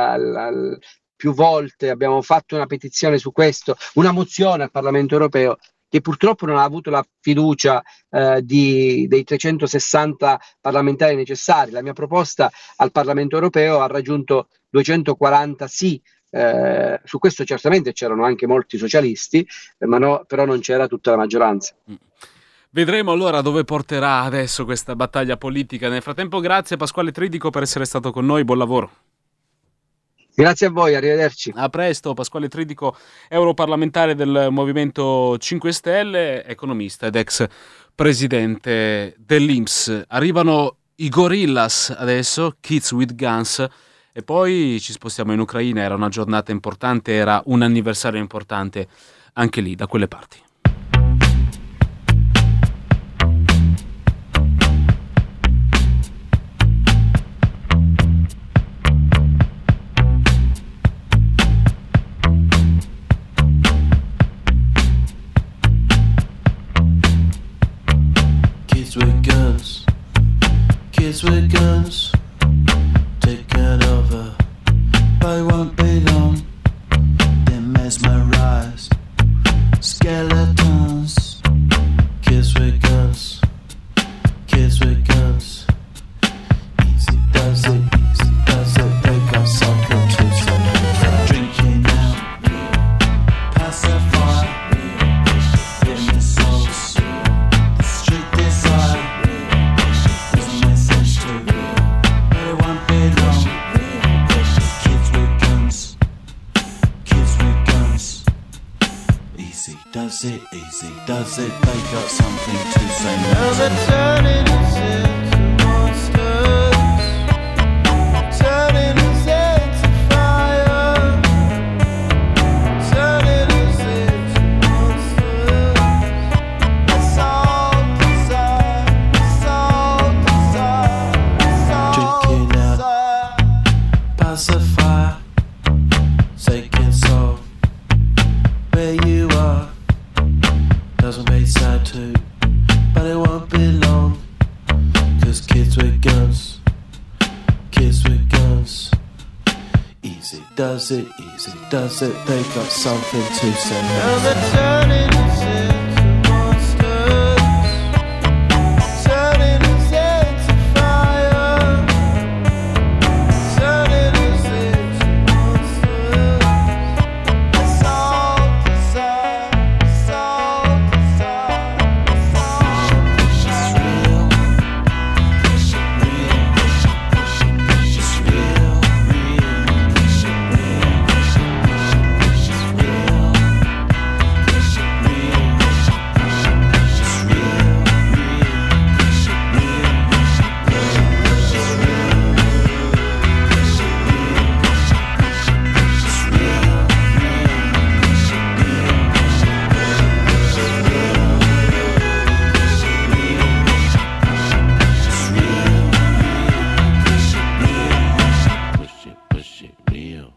più volte, abbiamo fatto una petizione su questo, una mozione al Parlamento europeo, che purtroppo non ha avuto la fiducia dei 360 parlamentari necessari. La mia proposta al Parlamento europeo ha raggiunto 240 sì. Su questo certamente c'erano anche molti socialisti, però non c'era tutta la maggioranza. Vedremo allora dove porterà adesso questa battaglia politica. Nel frattempo, grazie Pasquale Tridico per essere stato con noi, buon lavoro. Grazie a voi, arrivederci. A presto. Pasquale Tridico, europarlamentare del Movimento 5 Stelle, economista ed ex presidente dell'INPS. Arrivano i Gorillaz adesso, Kids with Guns, e poi ci spostiamo in Ucraina. Era una giornata importante, era un anniversario importante anche lì, da quelle parti. Kids with guns, taken over, but it won't be long. They're mesmerized, skeleton. does it easy, does it? They got something to say. Now they're turning us into monsters, turning us into fire, turning us into monsters. That's all desire, that's all desire, that's all Drinking out, desire. pacify, taking soul. Where you are doesn't make sad too, but it won't be long. 'Cause kids with guns, easy does it, they got something to say. Now they're turning us into monsters, turning us into fire, turning us into monsters. That's all desire, that's all desire, that's all It's real, it's real, it's real, push it real.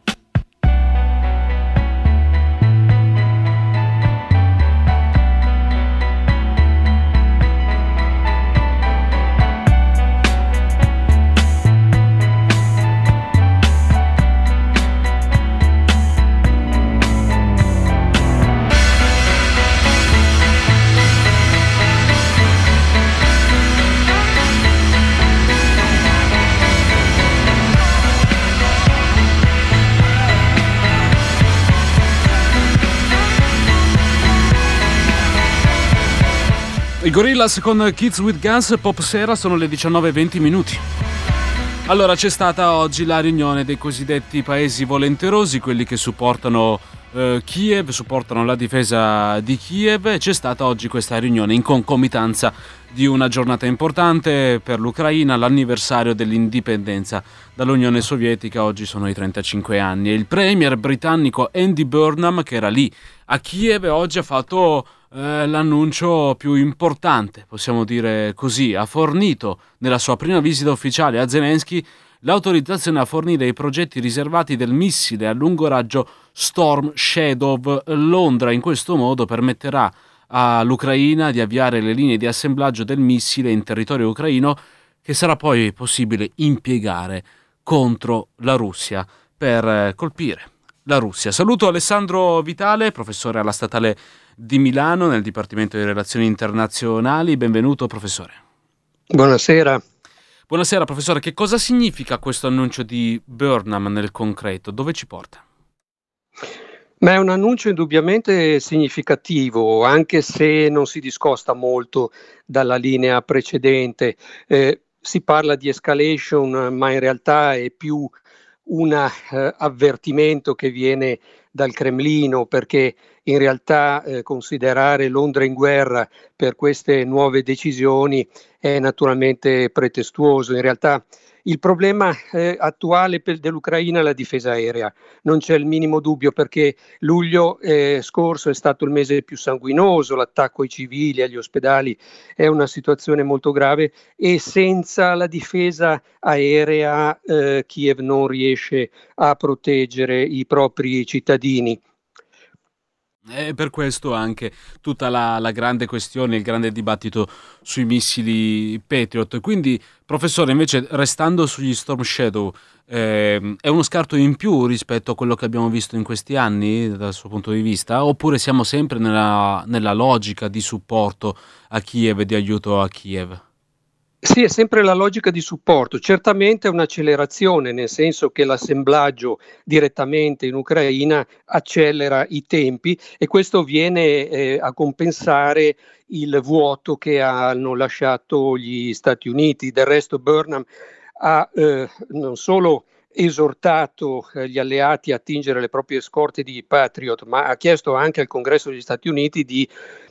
I Gorillaz con Kids with Guns, Pop Sera, sono le 19:20. Allora, c'è stata oggi la riunione dei cosiddetti paesi volenterosi, quelli che supportano Kiev, supportano la difesa di Kiev. C'è stata oggi questa riunione in concomitanza di una giornata importante per l'Ucraina, l'anniversario dell'indipendenza dall'Unione Sovietica. Oggi sono i 35 anni e il premier britannico Andy Burnham, che era lì a Kiev, oggi ha fatto l'annuncio più importante, possiamo dire così. Ha fornito nella sua prima visita ufficiale a Zelensky l'autorizzazione a fornire i progetti riservati del missile a lungo raggio Storm Shadow. Londra in questo modo permetterà all'Ucraina di avviare le linee di assemblaggio del missile in territorio ucraino, che sarà poi possibile impiegare contro la Russia per colpire la Russia. Saluto Alessandro Vitale, professore alla Statale di Milano nel Dipartimento di Relazioni Internazionali. Benvenuto, professore. Buonasera. Buonasera, professore. Che cosa significa questo annuncio di Burnham nel concreto? Dove ci porta? Ma è un annuncio indubbiamente significativo, anche se non si discosta molto dalla linea precedente. Si parla di escalation, ma in realtà è più un avvertimento che viene dal Cremlino, perché in realtà considerare Londra in guerra per queste nuove decisioni è naturalmente pretestuoso. In realtà il problema attuale dell'Ucraina è la difesa aerea, non c'è il minimo dubbio, perché luglio scorso è stato il mese più sanguinoso, l'attacco ai civili, agli ospedali è una situazione molto grave, e senza la difesa aerea Kiev non riesce a proteggere i propri cittadini. E per questo anche tutta la grande questione, il grande dibattito sui missili Patriot. Quindi, professore, invece, restando sugli Storm Shadow, è uno scarto in più rispetto a quello che abbiamo visto in questi anni dal suo punto di vista? Oppure siamo sempre nella logica di supporto a Kiev e di aiuto a Kiev? Sì, è sempre la logica di supporto, certamente è un'accelerazione, nel senso che l'assemblaggio direttamente in Ucraina accelera i tempi, e questo viene a compensare il vuoto che hanno lasciato gli Stati Uniti. Del resto Burnham ha non solo esortato gli alleati a attingere le proprie scorte di Patriot, ma ha chiesto anche al Congresso degli Stati Uniti di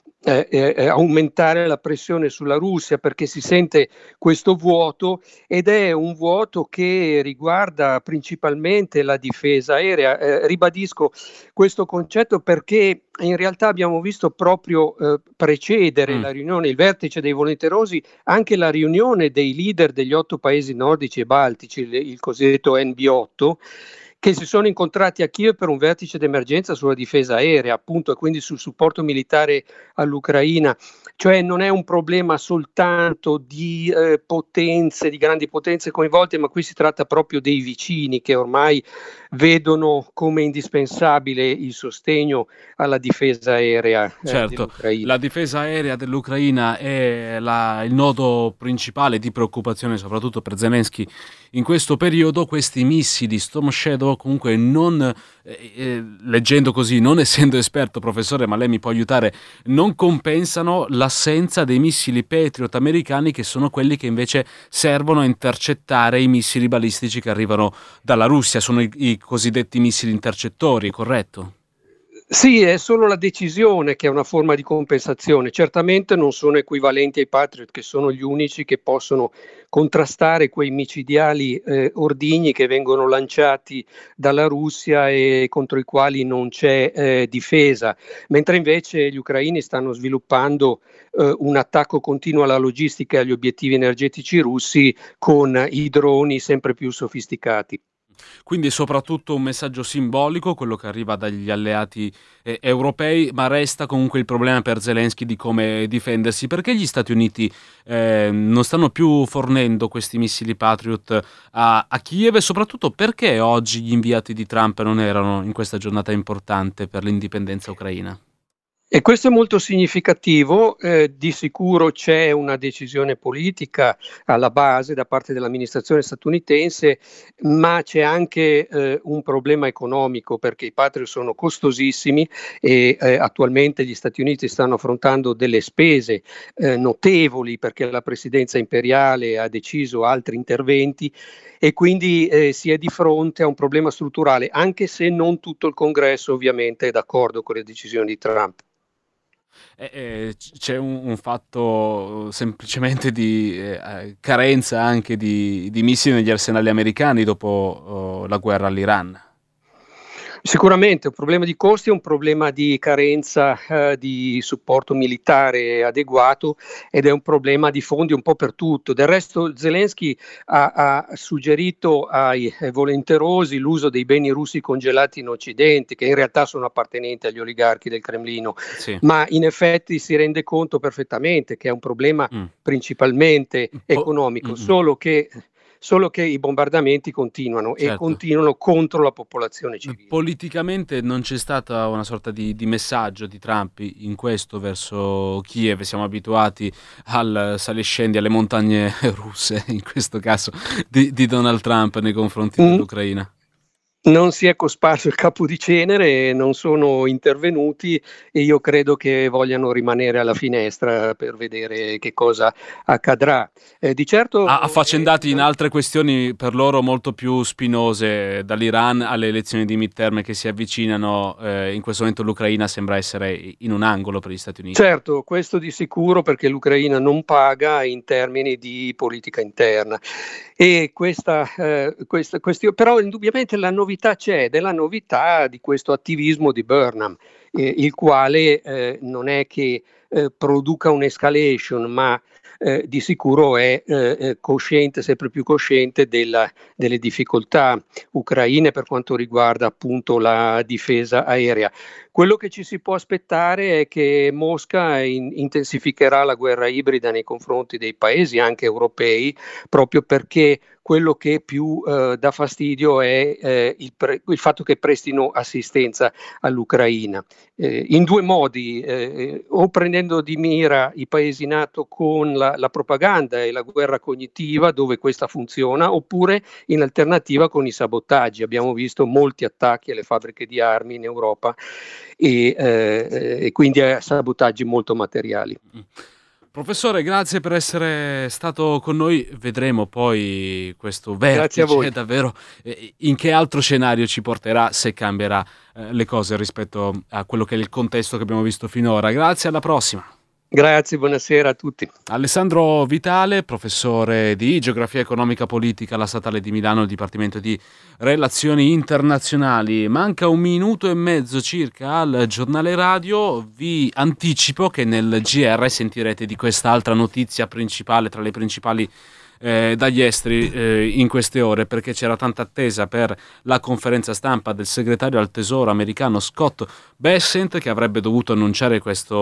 aumentare la pressione sulla Russia, perché si sente questo vuoto, ed è un vuoto che riguarda principalmente la difesa aerea. Ribadisco questo concetto perché in realtà abbiamo visto proprio precedere la riunione, il vertice dei volenterosi, anche la riunione dei leader degli 8 paesi nordici e baltici, il cosiddetto NB8, che si sono incontrati a Kiev per un vertice d'emergenza sulla difesa aerea, appunto, e quindi sul supporto militare all'Ucraina. Cioè non è un problema soltanto di potenze, di grandi potenze coinvolte, ma qui si tratta proprio dei vicini che ormai vedono come indispensabile il sostegno alla difesa aerea dell'Ucraina. La difesa aerea dell'Ucraina è il nodo principale di preoccupazione, soprattutto per Zelensky in questo periodo. Questi missili Storm Shadow, comunque, non leggendo così, non essendo esperto, professore, ma lei mi può aiutare, non compensano l'assenza dei missili Patriot americani, che sono quelli che invece servono a intercettare i missili balistici che arrivano dalla Russia. Sono i cosiddetti missili intercettori, corretto? Sì, è solo la decisione che è una forma di compensazione. Certamente non sono equivalenti ai Patriot, che sono gli unici che possono contrastare quei micidiali ordigni che vengono lanciati dalla Russia e contro i quali non c'è difesa, mentre invece gli ucraini stanno sviluppando un attacco continuo alla logistica e agli obiettivi energetici russi con i droni sempre più sofisticati. Quindi è soprattutto un messaggio simbolico, quello che arriva dagli alleati europei, ma resta comunque il problema per Zelensky di come difendersi. Perché gli Stati Uniti non stanno più fornendo questi missili Patriot a Kiev, e soprattutto perché oggi gli inviati di Trump non erano in questa giornata importante per l'indipendenza ucraina? E questo è molto significativo, di sicuro c'è una decisione politica alla base da parte dell'amministrazione statunitense, ma c'è anche un problema economico, perché i Patriot sono costosissimi e attualmente gli Stati Uniti stanno affrontando delle spese notevoli, perché la presidenza imperiale ha deciso altri interventi e quindi si è di fronte a un problema strutturale, anche se non tutto il Congresso ovviamente è d'accordo con le decisioni di Trump. C'è un fatto semplicemente di carenza anche di missili negli arsenali americani dopo la guerra all'Iran. Sicuramente un problema di costi, un problema di carenza di supporto militare adeguato, ed è un problema di fondi un po' per tutto. Del resto Zelensky ha suggerito ai volenterosi l'uso dei beni russi congelati in Occidente, che in realtà sono appartenenti agli oligarchi del Cremlino, Sì. ma in effetti si rende conto perfettamente che è un problema principalmente economico, solo che i bombardamenti continuano, Certo. e continuano contro la popolazione civile. Politicamente non c'è stata una sorta di messaggio di Trump in questo verso Kiev. Siamo abituati al sali e scendi, alle montagne russe, in questo caso di Donald Trump nei confronti dell'Ucraina. Non si è cosparso il capo di cenere, non sono intervenuti, e io credo che vogliano rimanere alla finestra per vedere che cosa accadrà. Di certo Affaccendati in altre questioni per loro molto più spinose, dall'Iran alle elezioni di midterm che si avvicinano. In questo momento l'Ucraina sembra essere in un angolo per gli Stati Uniti. Certo, questo di sicuro, perché l'Ucraina non paga in termini di politica interna, e questa però indubbiamente la novità c'è, della novità di questo attivismo di Burnham, il quale non è che produca un'escalation, ma di sicuro è cosciente, sempre più cosciente delle difficoltà ucraine per quanto riguarda appunto la difesa aerea. Quello che ci si può aspettare è che Mosca intensificherà la guerra ibrida nei confronti dei paesi anche europei, proprio perché quello che più dà fastidio è il fatto che prestino assistenza all'Ucraina. In due modi, o prendendo di mira i paesi NATO con la propaganda e la guerra cognitiva, dove questa funziona, oppure in alternativa con i sabotaggi. Abbiamo visto molti attacchi alle fabbriche di armi in Europa e quindi a sabotaggi molto materiali. Professore, grazie per essere stato con noi. Vedremo poi questo vertice davvero in che altro scenario ci porterà, se cambierà le cose rispetto a quello che è il contesto che abbiamo visto finora. Grazie, alla prossima. Grazie, buonasera a tutti. Alessandro Vitale, professore di Geografia Economica Politica alla Statale di Milano, il Dipartimento di Relazioni Internazionali. Manca un minuto e mezzo circa al giornale radio. Vi anticipo che nel GR sentirete di quest'altra notizia principale, tra le principali dagli esteri in queste ore, perché c'era tanta attesa per la conferenza stampa del segretario al Tesoro americano Scott Bessent, che avrebbe dovuto annunciare questa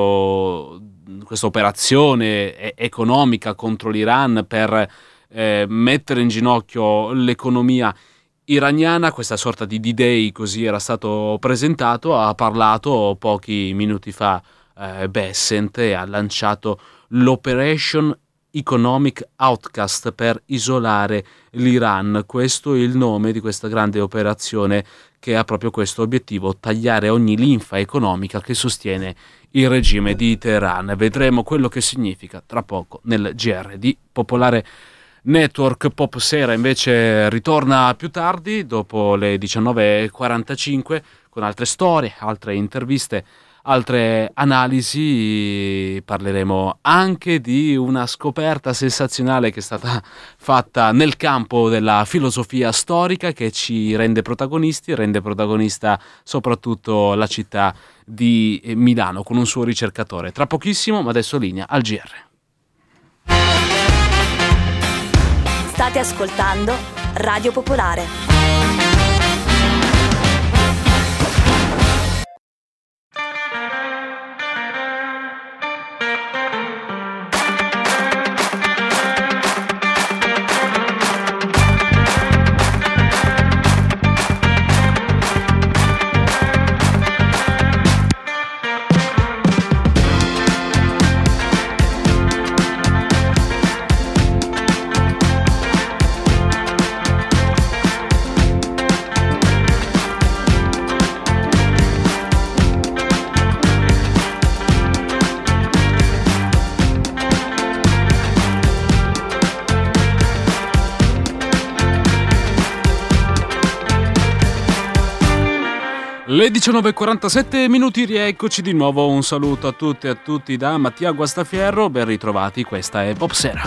operazione economica contro l'Iran per mettere in ginocchio l'economia iraniana. Questa sorta di D-Day, così era stato presentato. Ha parlato pochi minuti fa Bessent e ha lanciato l'Operation Economic Outcast per isolare l'Iran. Questo è il nome di questa grande operazione che ha proprio questo obiettivo: tagliare ogni linfa economica che sostiene il regime di Teheran. Vedremo quello che significa tra poco nel GR di Popolare Network. Pop Sera invece ritorna più tardi, dopo le 19.45, con altre storie, altre interviste, altre analisi. Parleremo anche di una scoperta sensazionale che è stata fatta nel campo della filosofia storica, che ci rende protagonisti, rende protagonista soprattutto la città di Milano con un suo ricercatore. Tra pochissimo, ma adesso linea al GR. State ascoltando Radio Popolare. Le 19.47 minuti, rieccoci di nuovo. Un saluto a tutte e a tutti da Mattia Guastafierro, ben ritrovati, questa è Pop Sera.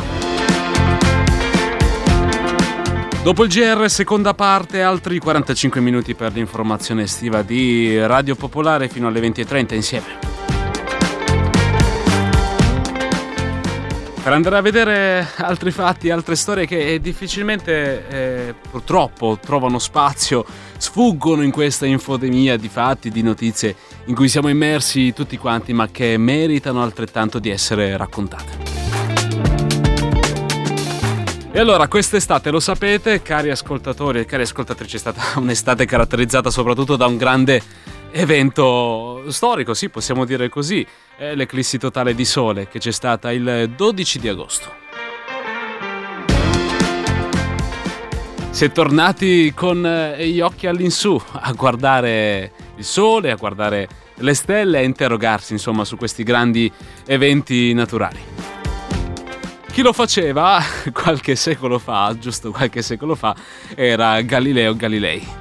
Dopo il GR, seconda parte, altri 45 minuti per l'informazione estiva di Radio Popolare fino alle 20.30 insieme. Per andare a vedere altri fatti, altre storie che difficilmente purtroppo trovano spazio, sfuggono in questa infodemia di fatti, di notizie in cui siamo immersi tutti quanti, ma che meritano altrettanto di essere raccontate. E allora, quest'estate, lo sapete, cari ascoltatori e cari ascoltatrici, è stata un'estate caratterizzata soprattutto da un grande evento storico, sì, possiamo dire così, è l'eclissi totale di sole che c'è stata il 12 di agosto. Si è tornati con gli occhi all'insù a guardare il sole, a guardare le stelle, a interrogarsi insomma su questi grandi eventi naturali. Chi lo faceva qualche secolo fa, giusto qualche secolo fa, era Galileo Galilei.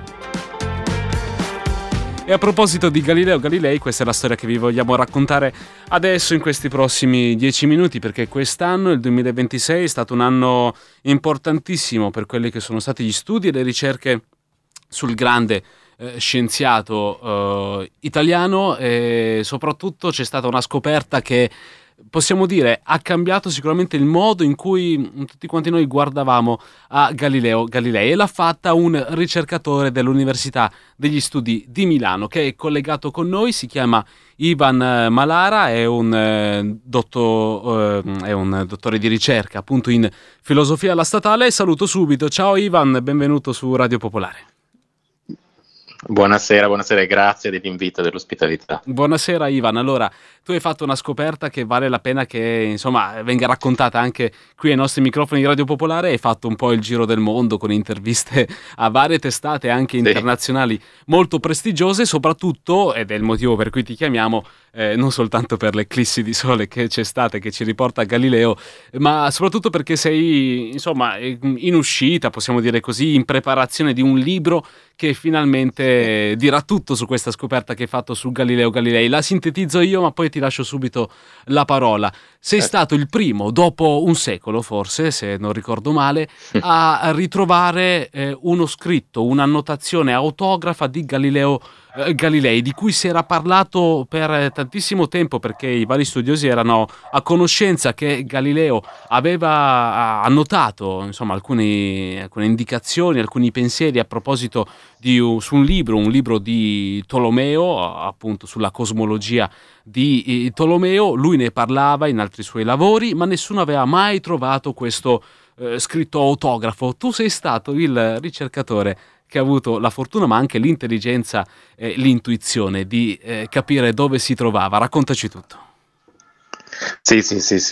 E a proposito di Galileo Galilei, questa è la storia che vi vogliamo raccontare adesso in questi prossimi 10 minuti, perché quest'anno, il 2026, è stato un anno importantissimo per quelli che sono stati gli studi e le ricerche sul grande scienziato italiano, e soprattutto c'è stata una scoperta che possiamo dire ha cambiato sicuramente il modo in cui tutti quanti noi guardavamo a Galileo Galilei, e l'ha fatta un ricercatore dell'Università degli Studi di Milano che è collegato con noi. Si chiama Ivan Malara, è un dottore di ricerca appunto in filosofia alla Statale. Saluto subito. Ciao Ivan, benvenuto su Radio Popolare. Buonasera e grazie dell'invito e dell'ospitalità. Buonasera Ivan. Allora, tu hai fatto una scoperta che vale la pena che insomma venga raccontata anche qui ai nostri microfoni di Radio Popolare. Hai fatto un po' il giro del mondo con interviste a varie testate anche internazionali molto prestigiose, soprattutto, ed è il motivo per cui ti chiamiamo, non soltanto per l'eclissi di sole che c'è stata e che ci riporta a Galileo, ma soprattutto perché sei insomma in uscita, possiamo dire così, in preparazione di un libro che finalmente dirà tutto su questa scoperta che hai fatto su Galileo Galilei. La sintetizzo io, ma poi ti lascio subito la parola. Sei stato il primo, dopo un secolo forse, se non ricordo male, a ritrovare uno scritto, un'annotazione autografa di Galileo Galilei, di cui si era parlato per tantissimo tempo, perché i vari studiosi erano a conoscenza che Galileo aveva annotato insomma alcune indicazioni, alcuni pensieri a proposito su un libro di Tolomeo, appunto sulla cosmologia di Tolomeo. Lui ne parlava in altri suoi lavori, ma nessuno aveva mai trovato questo scritto autografo. Tu sei stato il ricercatore che ha avuto la fortuna, ma anche l'intelligenza e l'intuizione di capire dove si trovava. Raccontaci tutto. Sì.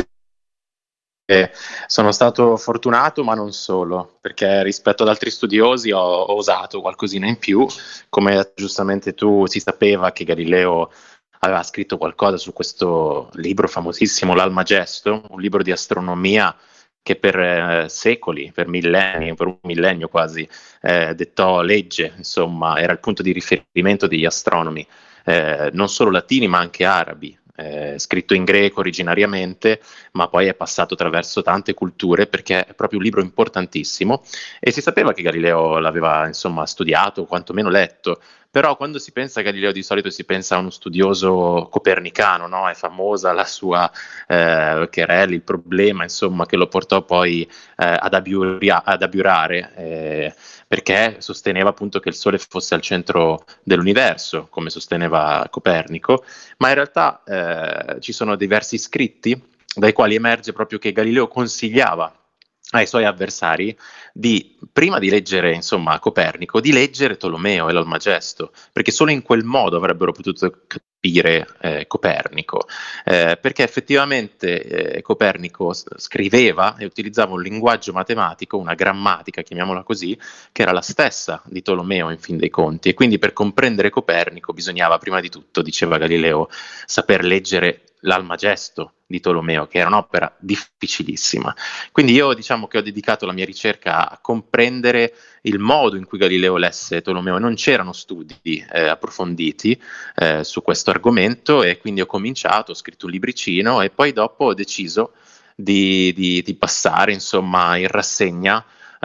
Sono stato fortunato, ma non solo, perché rispetto ad altri studiosi ho osato qualcosina in più. Come giustamente tu, si sapeva che Galileo aveva scritto qualcosa su questo libro famosissimo, l'Almagesto, un libro di astronomia che per secoli, per millenni, per un millennio quasi, dettò legge, insomma, era il punto di riferimento degli astronomi, non solo latini ma anche arabi, scritto in greco originariamente, ma poi è passato attraverso tante culture, perché è proprio un libro importantissimo, e si sapeva che Galileo l'aveva insomma studiato, quantomeno letto. Però quando si pensa a Galileo di solito si pensa a uno studioso copernicano, no? È famosa la sua querela, il problema insomma che lo portò poi ad abiurare, perché sosteneva appunto che il Sole fosse al centro dell'universo, come sosteneva Copernico, ma in realtà ci sono diversi scritti dai quali emerge proprio che Galileo consigliava ai suoi avversari prima di leggere insomma Copernico, di leggere Tolomeo e l'Almagesto, perché solo in quel modo avrebbero potuto capire Copernico, perché effettivamente Copernico scriveva e utilizzava un linguaggio matematico, una grammatica, chiamiamola così, che era la stessa di Tolomeo in fin dei conti, e quindi per comprendere Copernico bisognava prima di tutto, diceva Galileo, saper leggere l'Almagesto di Tolomeo, che era un'opera difficilissima. Quindi io diciamo che ho dedicato la mia ricerca a comprendere il modo in cui Galileo lesse Tolomeo. Non c'erano studi approfonditi su questo argomento, e quindi ho scritto un libricino, e poi dopo ho deciso di passare insomma in rassegna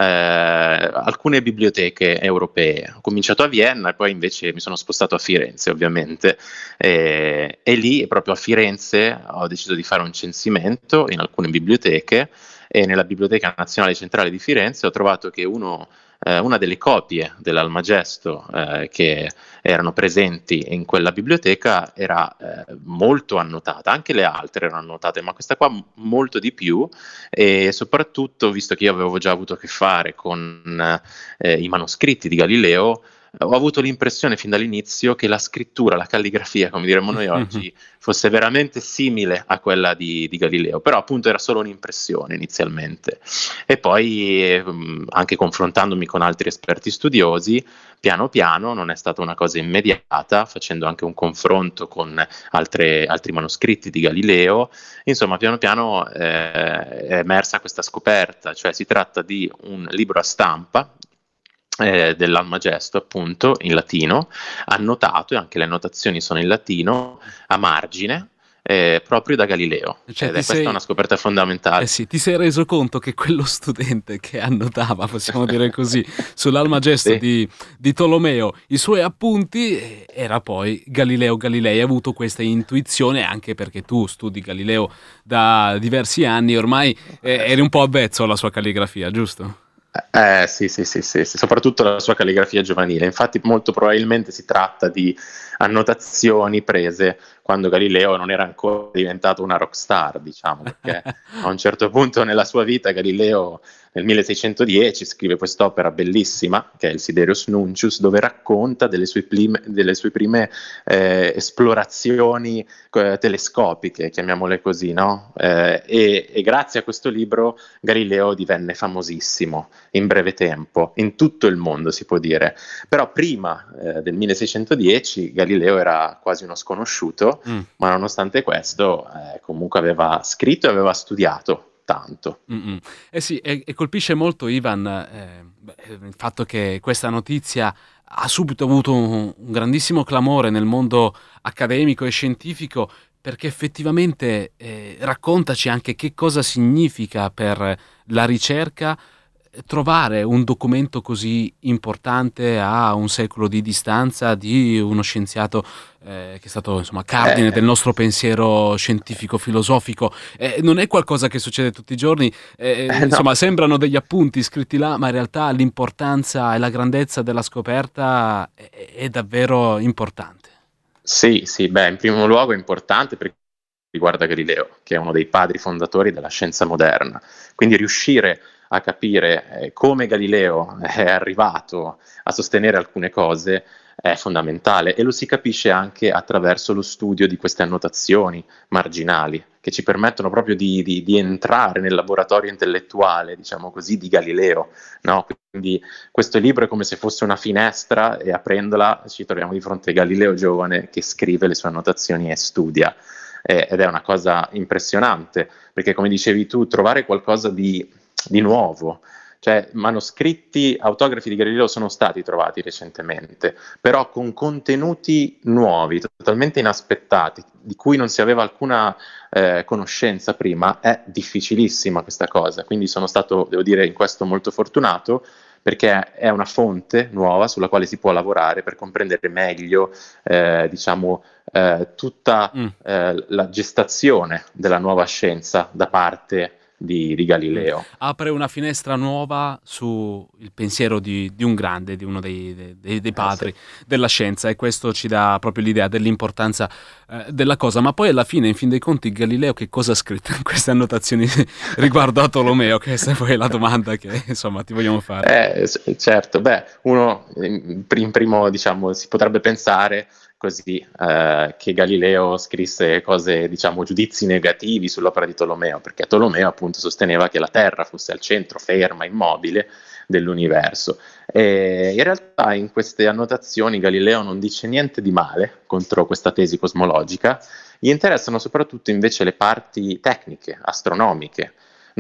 alcune biblioteche europee. Ho cominciato a Vienna e poi invece mi sono spostato a Firenze, ovviamente, e lì proprio a Firenze ho deciso di fare un censimento in alcune biblioteche, e nella Biblioteca Nazionale Centrale di Firenze ho trovato che una delle copie dell'Almagesto che erano presenti in quella biblioteca era molto annotata, anche le altre erano annotate, ma questa qua molto di più, e soprattutto, visto che io avevo già avuto a che fare con i manoscritti di Galileo, ho avuto l'impressione fin dall'inizio che la scrittura, la calligrafia, come diremmo noi oggi, fosse veramente simile a quella di Galileo, però appunto era solo un'impressione inizialmente. E poi anche confrontandomi con altri esperti studiosi, piano piano, non è stata una cosa immediata, facendo anche un confronto con altri manoscritti di Galileo, insomma piano piano è emersa questa scoperta, cioè si tratta di un libro a stampa dell'Almagesto, appunto, in latino, annotato, e anche le annotazioni sono in latino, a margine, proprio da Galileo. Cioè, questa è una scoperta fondamentale. Sì, ti sei reso conto che quello studente che annotava, possiamo dire così, sull'Almagesto di Tolomeo i suoi appunti era poi Galileo Galilei. Hai avuto questa intuizione anche perché tu studi Galileo da diversi anni, ormai eri un po' avvezzo alla sua calligrafia, giusto? Sì, soprattutto la sua calligrafia giovanile. Infatti molto probabilmente si tratta di annotazioni prese quando Galileo non era ancora diventato una rockstar, diciamo, perché a un certo punto nella sua vita Galileo nel 1610 scrive quest'opera bellissima che è il Siderius Nuncius, dove racconta delle sue prime esplorazioni telescopiche, chiamiamole così, no? E grazie a questo libro Galileo divenne famosissimo in breve tempo, in tutto il mondo si può dire. Però prima del 1610 Galileo era quasi uno sconosciuto, ma nonostante questo comunque aveva scritto e aveva studiato tanto. Sì, e colpisce molto, Ivan, il fatto che questa notizia ha subito avuto un grandissimo clamore nel mondo accademico e scientifico, perché effettivamente raccontaci anche che cosa significa per la ricerca trovare un documento così importante a un secolo di distanza di uno scienziato che è stato insomma cardine del nostro pensiero scientifico-filosofico. Non è qualcosa che succede tutti i giorni, insomma no. Sembrano degli appunti scritti là, ma in realtà l'importanza e la grandezza della scoperta è davvero importante. Sì, in primo luogo è importante perché riguarda Galileo, che è uno dei padri fondatori della scienza moderna, quindi riuscire a capire come Galileo è arrivato a sostenere alcune cose è fondamentale, e lo si capisce anche attraverso lo studio di queste annotazioni marginali che ci permettono proprio di entrare nel laboratorio intellettuale, diciamo così, di Galileo, no? Quindi questo libro è come se fosse una finestra e aprendola ci troviamo di fronte a Galileo giovane che scrive le sue annotazioni e studia, ed è una cosa impressionante, perché come dicevi tu, trovare qualcosa di nuovo, cioè manoscritti autografi di Galileo sono stati trovati recentemente, però con contenuti nuovi, totalmente inaspettati, di cui non si aveva alcuna conoscenza prima, è difficilissima questa cosa. Quindi sono stato, devo dire, in questo molto fortunato, perché è una fonte nuova sulla quale si può lavorare per comprendere meglio tutta la gestazione della nuova scienza da parte di Galileo. Apre una finestra nuova sul pensiero di un grande, di uno dei padri della scienza, e questo ci dà proprio l'idea dell'importanza della cosa. Ma poi alla fine, in fin dei conti, Galileo che cosa ha scritto in queste annotazioni riguardo a Tolomeo? Questa è poi la domanda che insomma ti vogliamo fare. Certo, uno in primo, diciamo, si potrebbe pensare così, che Galileo scrisse cose, diciamo, giudizi negativi sull'opera di Tolomeo, perché Tolomeo appunto sosteneva che la Terra fosse al centro, ferma, immobile dell'universo. E in realtà in queste annotazioni Galileo non dice niente di male contro questa tesi cosmologica, gli interessano soprattutto invece le parti tecniche, astronomiche.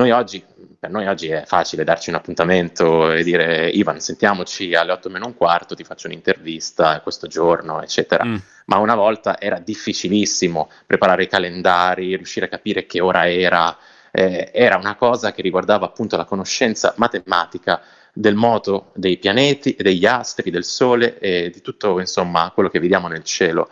Per noi oggi è facile darci un appuntamento e dire: Ivan, sentiamoci alle 8:15, ti faccio un'intervista questo giorno, eccetera. Ma una volta era difficilissimo preparare i calendari, riuscire a capire che ora era. Era una cosa che riguardava appunto la conoscenza matematica del moto dei pianeti e degli astri, del Sole e di tutto, insomma, quello che vediamo nel cielo.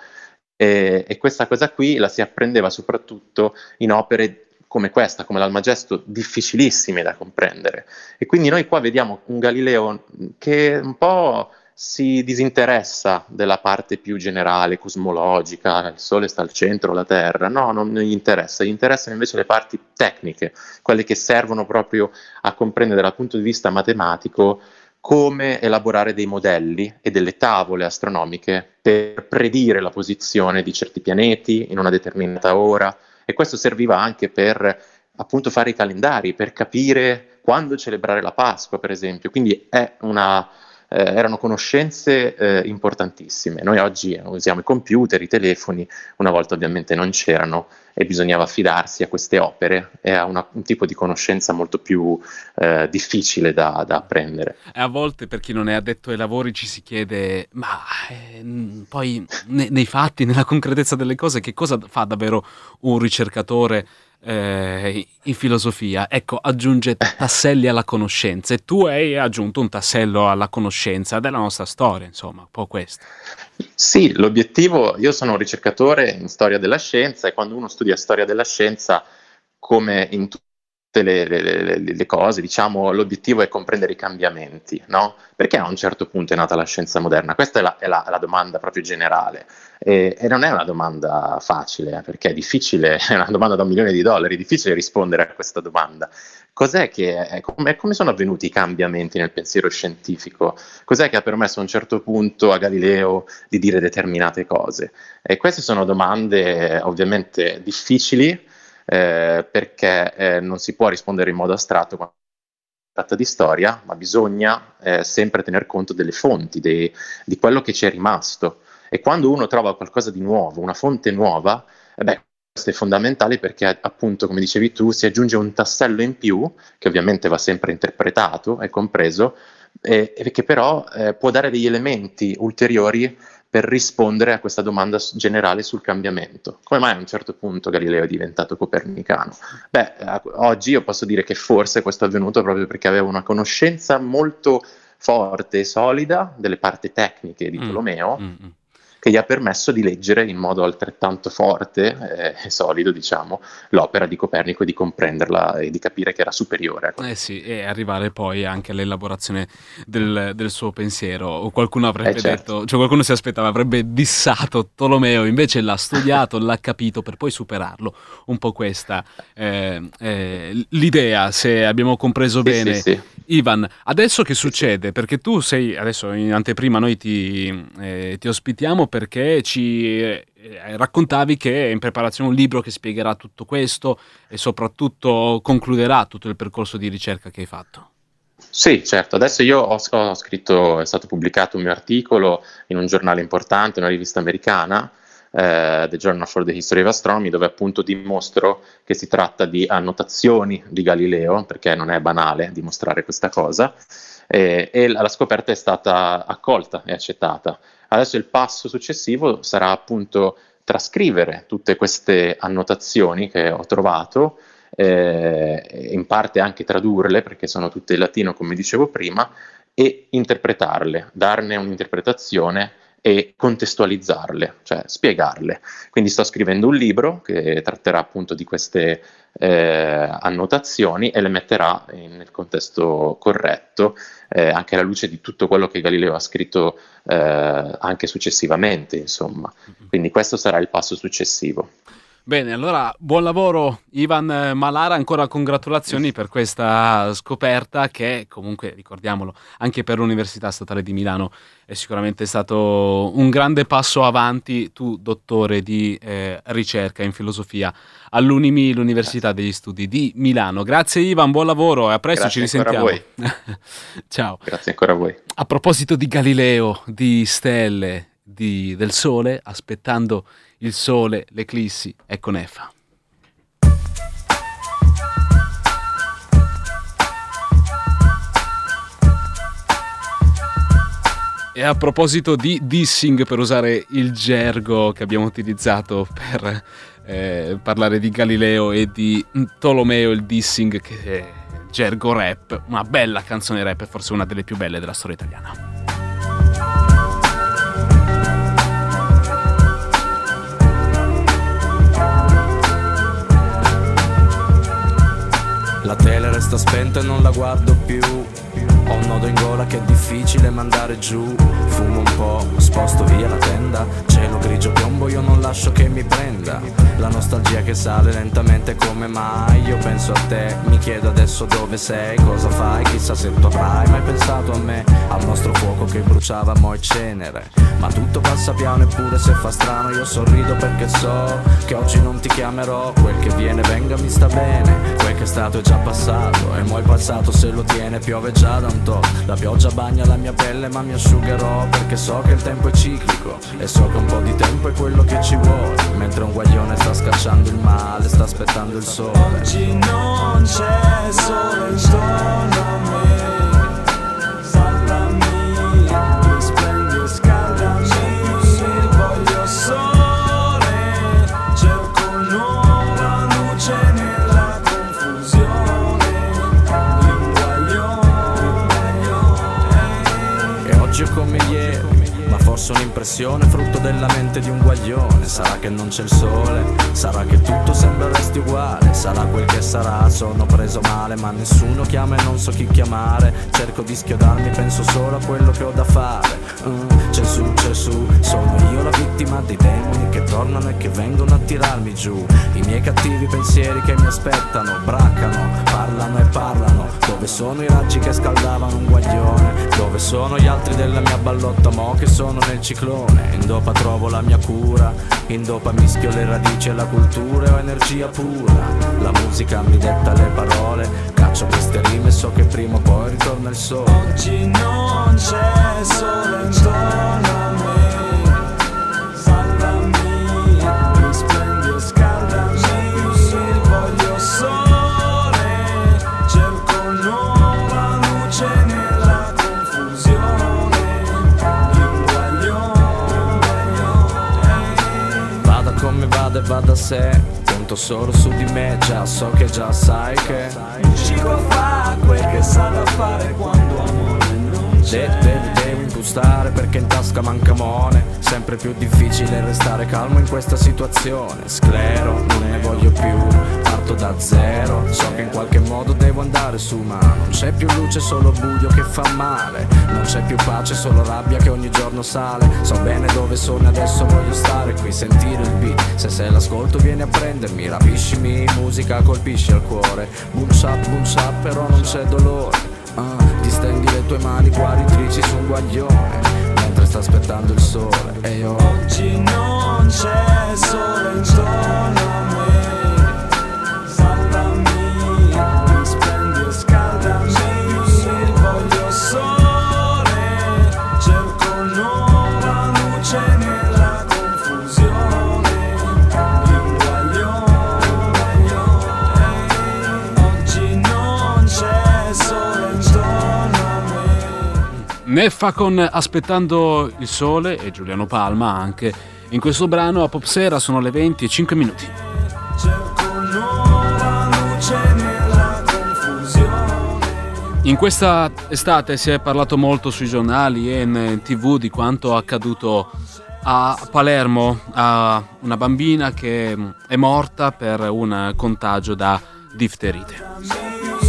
E questa cosa qui la si apprendeva soprattutto in opere come questa, come l'Almagesto, difficilissime da comprendere. E quindi noi qua vediamo un Galileo che un po' si disinteressa della parte più generale, cosmologica, il Sole sta al centro, la Terra. No, non gli interessano invece le parti tecniche, quelle che servono proprio a comprendere dal punto di vista matematico come elaborare dei modelli e delle tavole astronomiche per predire la posizione di certi pianeti in una determinata ora. E questo serviva anche per appunto fare i calendari, per capire quando celebrare la Pasqua, per esempio. Quindi erano conoscenze importantissime. Noi oggi usiamo i computer, i telefoni, una volta ovviamente non c'erano e bisognava affidarsi a queste opere e a un tipo di conoscenza molto più difficile da apprendere. E a volte, per chi non è addetto ai lavori, ci si chiede: ma poi nei fatti, nella concretezza delle cose, che cosa fa davvero un ricercatore in filosofia? Ecco, aggiunge tasselli alla conoscenza, e tu hai aggiunto un tassello alla conoscenza della nostra storia, insomma, un po' questo. Sì, l'obiettivo, io sono un ricercatore in storia della scienza, e quando uno studia storia della scienza, come in le cose, diciamo, l'obiettivo è comprendere i cambiamenti, no? Perché a un certo punto è nata la scienza moderna? Questa è la domanda proprio generale, e non è una domanda facile, perché è difficile, è una domanda da $1 milione, è difficile rispondere a questa domanda. Come sono avvenuti i cambiamenti nel pensiero scientifico? Cos'è che ha permesso a un certo punto a Galileo di dire determinate cose? E queste sono domande ovviamente difficili, perché non si può rispondere in modo astratto quando si tratta di storia, ma bisogna sempre tener conto delle fonti, di quello che ci è rimasto. E quando uno trova qualcosa di nuovo, una fonte nuova, questo è fondamentale, perché appunto, come dicevi tu, si aggiunge un tassello in più, che ovviamente va sempre interpretato e compreso, e che però può dare degli elementi ulteriori per rispondere a questa domanda generale sul cambiamento. Come mai a un certo punto Galileo è diventato copernicano? Oggi io posso dire che forse questo è avvenuto proprio perché aveva una conoscenza molto forte e solida delle parti tecniche di Tolomeo, che gli ha permesso di leggere in modo altrettanto forte e solido, diciamo, l'opera di Copernico, e di comprenderla e di capire che era superiore. Sì, e arrivare poi anche all'elaborazione del suo pensiero. O qualcuno avrebbe detto, cioè qualcuno si aspettava, avrebbe dissato Tolomeo, invece l'ha studiato, l'ha capito per poi superarlo. Un po' questa l'idea, se abbiamo compreso bene. Sì. Ivan, adesso che succede? Perché tu sei, adesso in anteprima noi ti ospitiamo perché ci raccontavi che è in preparazione un libro che spiegherà tutto questo e soprattutto concluderà tutto il percorso di ricerca che hai fatto. Sì, certo. Adesso io ho scritto, è stato pubblicato un mio articolo in un giornale importante, una rivista americana, The Journal for the History of Astronomy, dove appunto dimostro che si tratta di annotazioni di Galileo, perché non è banale dimostrare questa cosa, e la scoperta è stata accolta e accettata. Adesso il passo successivo sarà appunto trascrivere tutte queste annotazioni che ho trovato, in parte anche tradurle, perché sono tutte in latino come dicevo prima, e interpretarle, darne un'interpretazione e contestualizzarle, cioè spiegarle. Quindi sto scrivendo un libro che tratterà appunto di queste annotazioni e le metterà nel contesto corretto, anche alla luce di tutto quello che Galileo ha scritto anche successivamente, insomma. Quindi questo sarà il passo successivo. Bene, allora buon lavoro Ivan Malara, ancora congratulazioni per questa scoperta che comunque, ricordiamolo, anche per l'Università Statale di Milano è sicuramente stato un grande passo avanti. Tu, dottore di ricerca in filosofia all'Unimi, l'Università degli Studi di Milano. Grazie Ivan, buon lavoro e a presto. Grazie, ci risentiamo. Ciao. Grazie ancora a voi. A proposito di Galileo, di stelle, del sole, aspettando il sole, l'eclissi, ecco Nefa. E a proposito di dissing, per usare il gergo che abbiamo utilizzato per parlare di Galileo e di Tolomeo, il dissing, che è gergo rap, una bella canzone rap, forse una delle più belle della storia italiana. La tele resta spenta e non la guardo più. Ho un nodo in gola che è difficile mandare giù. Fumo un po', sposto via la tenda. Cielo grigio piombo, io non lascio che mi prenda. La nostalgia che sale lentamente, come mai? Io penso a te, mi chiedo adesso dove sei, cosa fai, chissà se tu avrai mai pensato a me, al nostro fuoco che bruciava mo' e cenere. Ma tutto passa piano eppure se fa strano io sorrido perché so che oggi non ti chiamerò. Quel che viene venga mi sta bene, quel che è stato è già passato e mo' il passato se lo tiene piove già da un to'. La pioggia bagna la mia pelle ma mi asciugherò perché so che il tempo è ciclico e so che un po' di tempo è quello che ci vuole. Mentre un guaglione sta scacciando il male, sta aspettando il sole. Oggi non c'è sole intorno a me. Salvami, splendi e scaldami. Voglio sole, cerco nuova luce nella confusione. E oggi è come ieri, ma forse forse un'impressione frutto della mente di un guaglione. Sarà che non c'è il sole, sarà che tutto sembra resti uguale, sarà quel che sarà, sono preso male ma nessuno chiama e non so chi chiamare. Cerco di schiodarmi, penso solo a quello che ho da fare. C'è su, sono io la vittima dei demoni che tornano e che vengono a tirarmi giù. I miei cattivi pensieri che mi aspettano, braccano, parlano e parlano. Dove sono i raggi che scaldavano un guaglione? Dove sono gli altri della mia ballotta mo che sono nel ciclone? In dopa trovo la mia cura, in dopa mischio le radici e la cultura e ho energia pura. La musica mi detta le parole, caccio queste rime e so che prima o poi ritorna il sole. Oggi non c'è sole intorno a me, salvami, risplendi e scaldami, voglio sole, cerco nuova luce nella confusione di un guaglione. Vada come vada e vada a sé, conto solo su di me, già so che già sai che il cibo fa quel che sa da fare quando amore non c'è. Devo impostare perché in tasca manca money. Sempre più difficile restare calmo in questa situazione. Sclero, non ne voglio più, parto da zero. So che in qualche modo devo andare su, ma non c'è più luce, solo buio che fa male. Non c'è più pace, solo rabbia che ogni giorno sale. So bene dove sono, adesso voglio stare qui, sentire il beat. Se l'ascolto vieni a prendermi, rapiscimi, musica colpisce al cuore. Boom shap, però non c'è dolore. Distendi le tue mani guaritrici su un guaglione mentre sta aspettando il sole e io oggi non c'è sole intorno a me, salvami, risprendi e scaldami, voglio sole, cerco nuova luce nella confusione di un guaglione. Oggi non c'è sole intorno a me. Neffa con Aspettando il sole e Giuliano Palma anche in questo brano a Popsera. Sono le 20:05. Cerco nuova luce nella confusione. In questa estate si è parlato molto sui giornali e in TV di quanto accaduto a Palermo a una bambina che è morta per un contagio da difterite.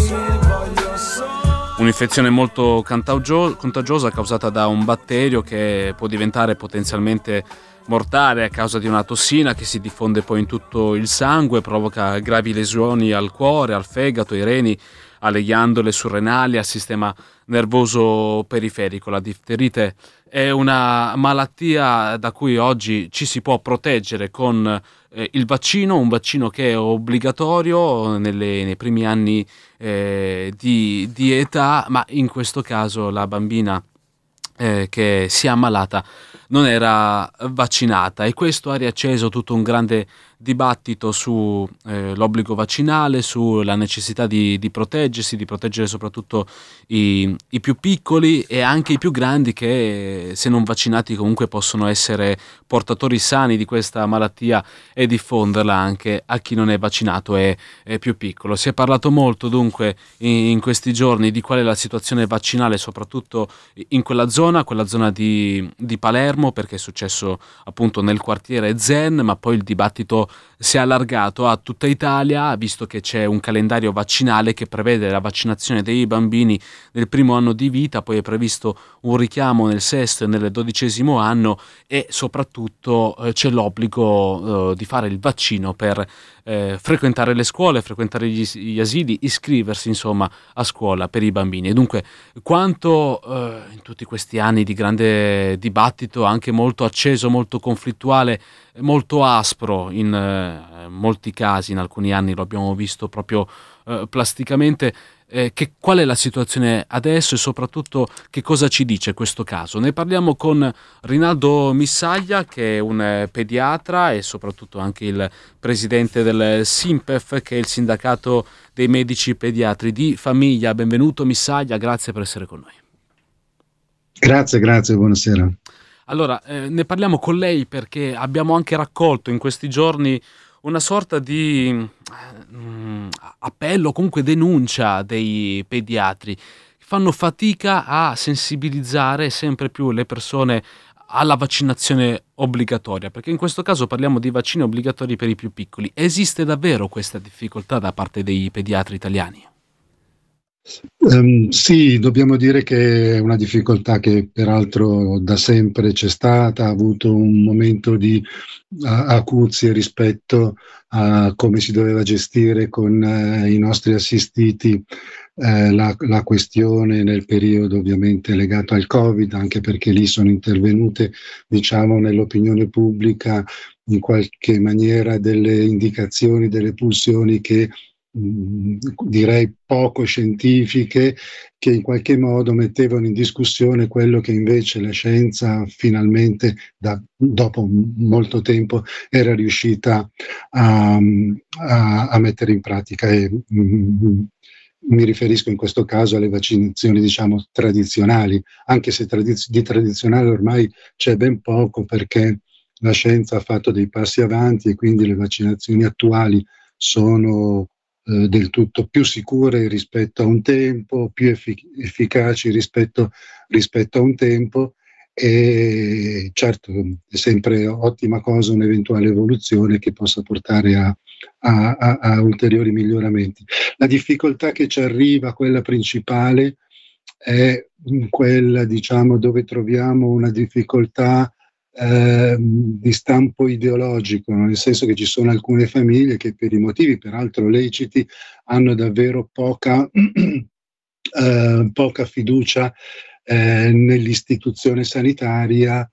Un'infezione molto contagiosa causata da un batterio che può diventare potenzialmente mortale a causa di una tossina che si diffonde poi in tutto il sangue, provoca gravi lesioni al cuore, al fegato, ai reni, alle ghiandole surrenali, al sistema nervoso periferico. La difterite è una malattia da cui oggi ci si può proteggere con il vaccino, un vaccino che è obbligatorio nei primi anni di età, ma in questo caso la bambina che si è ammalata non era vaccinata e questo ha riacceso tutto un grande dibattito su l'obbligo vaccinale, sulla necessità di proteggersi, di proteggere soprattutto i più piccoli e anche i più grandi che se non vaccinati comunque possono essere portatori sani di questa malattia e diffonderla anche a chi non è vaccinato e è più piccolo. Si è parlato molto dunque in questi giorni di qual è la situazione vaccinale soprattutto in quella zona di Palermo, perché è successo appunto nel quartiere Zen, ma poi il dibattito si è allargato a tutta Italia, visto che c'è un calendario vaccinale che prevede la vaccinazione dei bambini nel primo anno di vita, poi è previsto un richiamo nel sesto e nel 12° anno e soprattutto c'è l'obbligo di fare il vaccino per frequentare le scuole, frequentare gli asili, iscriversi insomma a scuola per i bambini. E dunque quanto in tutti questi anni di grande dibattito, anche molto acceso, molto conflittuale, molto aspro in molti casi, in alcuni anni lo abbiamo visto proprio plasticamente, qual è la situazione adesso e soprattutto che cosa ci dice questo caso? Ne parliamo con Rinaldo Missaglia, che è un pediatra e soprattutto anche il presidente del SINPEF, che è il sindacato dei medici pediatri di famiglia. Benvenuto Missaglia, grazie per essere con noi. Grazie, buonasera. Allora, ne parliamo con lei perché abbiamo anche raccolto in questi giorni una sorta di appello, comunque denuncia dei pediatri che fanno fatica a sensibilizzare sempre più le persone alla vaccinazione obbligatoria, perché in questo caso parliamo di vaccini obbligatori per i più piccoli. Esiste davvero questa difficoltà da parte dei pediatri italiani? Sì, dobbiamo dire che è una difficoltà che peraltro da sempre c'è stata, ha avuto un momento di acuzie rispetto a come si doveva gestire con i nostri assistiti la questione nel periodo ovviamente legato al Covid, anche perché lì sono intervenute, diciamo, nell'opinione pubblica in qualche maniera delle indicazioni, delle pulsioni che direi poco scientifiche, che in qualche modo mettevano in discussione quello che invece la scienza finalmente dopo molto tempo era riuscita a mettere in pratica. E mi riferisco in questo caso alle vaccinazioni, diciamo, tradizionali, anche se di tradizionale ormai c'è ben poco, perché la scienza ha fatto dei passi avanti e quindi le vaccinazioni attuali sono del tutto più sicure rispetto a un tempo, più efficaci rispetto a un tempo, e certo è sempre ottima cosa un'eventuale evoluzione che possa portare a ulteriori miglioramenti. La difficoltà che ci arriva, quella principale, è quella, diciamo, dove troviamo una difficoltà di stampo ideologico, nel senso che ci sono alcune famiglie che per i motivi peraltro leciti hanno davvero poca fiducia nell'istituzione sanitaria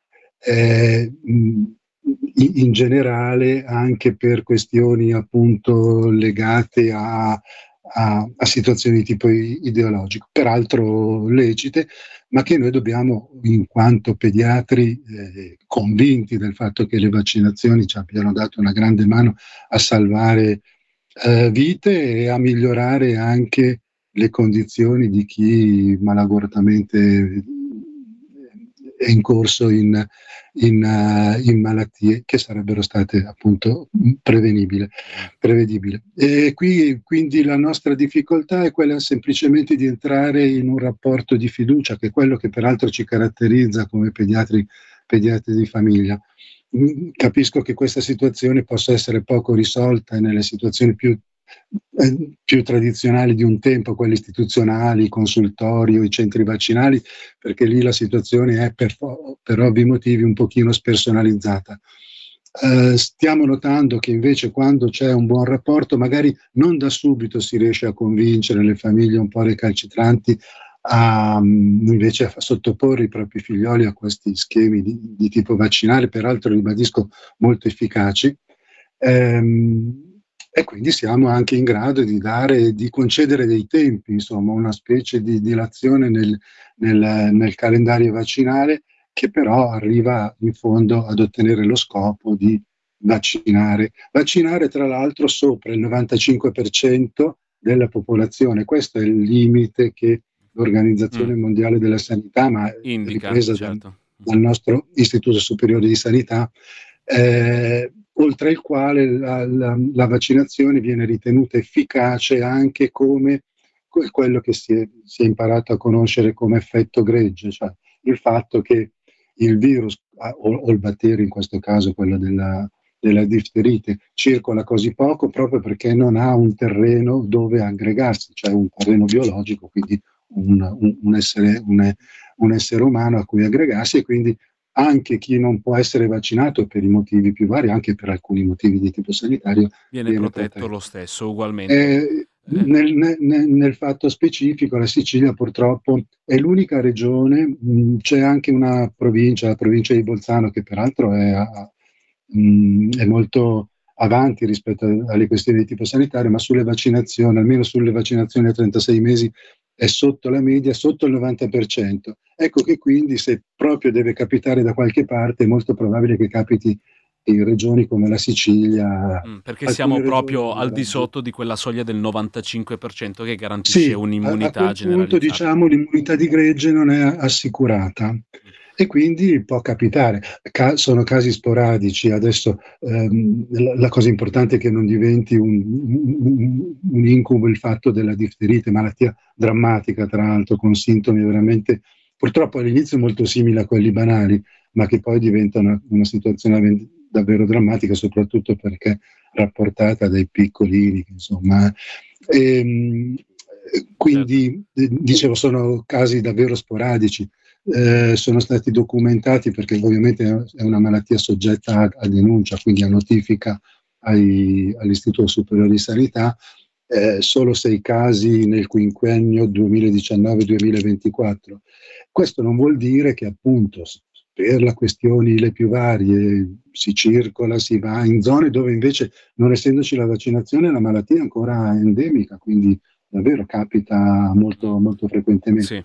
in generale, anche per questioni appunto legate a situazioni di tipo ideologico, peraltro lecite, ma che noi dobbiamo, in quanto pediatri convinti del fatto che le vaccinazioni ci abbiano dato una grande mano a salvare vite e a migliorare anche le condizioni di chi malauguratamente è incorso in malattie che sarebbero state appunto prevedibili. E qui quindi la nostra difficoltà è quella semplicemente di entrare in un rapporto di fiducia, che è quello che peraltro ci caratterizza come pediatri di famiglia. Capisco che questa situazione possa essere poco risolta nelle situazioni più tradizionali di un tempo, quelle istituzionali, i consultori o i centri vaccinali, perché lì la situazione è per ovvi motivi un pochino spersonalizzata. Stiamo notando che invece quando c'è un buon rapporto, magari non da subito si riesce a convincere le famiglie un po' recalcitranti invece a sottoporre i propri figlioli a questi schemi di tipo vaccinale, peraltro ribadisco molto efficaci. E quindi siamo anche in grado di concedere dei tempi, insomma, una specie di dilazione nel calendario vaccinale, che però arriva in fondo ad ottenere lo scopo di vaccinare tra l'altro sopra il 95% della popolazione. Questo è il limite che l'Organizzazione Mondiale della Sanità, ma indica, ripresa certo, dal nostro Istituto Superiore di Sanità, oltre il quale la vaccinazione viene ritenuta efficace anche come quello che si è imparato a conoscere come effetto gregge, cioè il fatto che il virus o il batterio, in questo caso quello della difterite, circola così poco proprio perché non ha un terreno dove aggregarsi, cioè un terreno biologico, quindi un essere umano a cui aggregarsi, e quindi anche chi non può essere vaccinato per i motivi più vari, anche per alcuni motivi di tipo sanitario, viene protetto lo stesso ugualmente. Nel fatto specifico, la Sicilia purtroppo è l'unica regione, c'è anche una provincia, la provincia di Bolzano, che peraltro è molto avanti rispetto alle questioni di tipo sanitario, ma sulle vaccinazioni, almeno sulle vaccinazioni a 36 mesi, è sotto la media, sotto il 90%. Ecco che quindi, se proprio deve capitare da qualche parte, è molto probabile che capiti in regioni come la Sicilia. Perché siamo proprio al di sotto di quella soglia del 95% che garantisce un'immunità generalizzata. Punto, diciamo, l'immunità di gregge non è assicurata. E quindi può capitare, sono casi sporadici. Adesso la cosa importante è che non diventi un incubo il fatto della difterite, malattia drammatica tra l'altro, con sintomi veramente, purtroppo all'inizio molto simili a quelli banali, ma che poi diventa una situazione davvero drammatica, soprattutto perché rapportata dai piccolini, insomma. Quindi, dicevo, sono casi davvero sporadici, sono stati documentati perché ovviamente è una malattia soggetta a denuncia, quindi a notifica all'Istituto Superiore di Sanità, solo 6 casi nel quinquennio 2019-2024. Questo non vuol dire che appunto per le questioni le più varie si circola, si va in zone dove invece, non essendoci la vaccinazione, la malattia è ancora endemica, quindi davvero capita molto, molto frequentemente. Sì.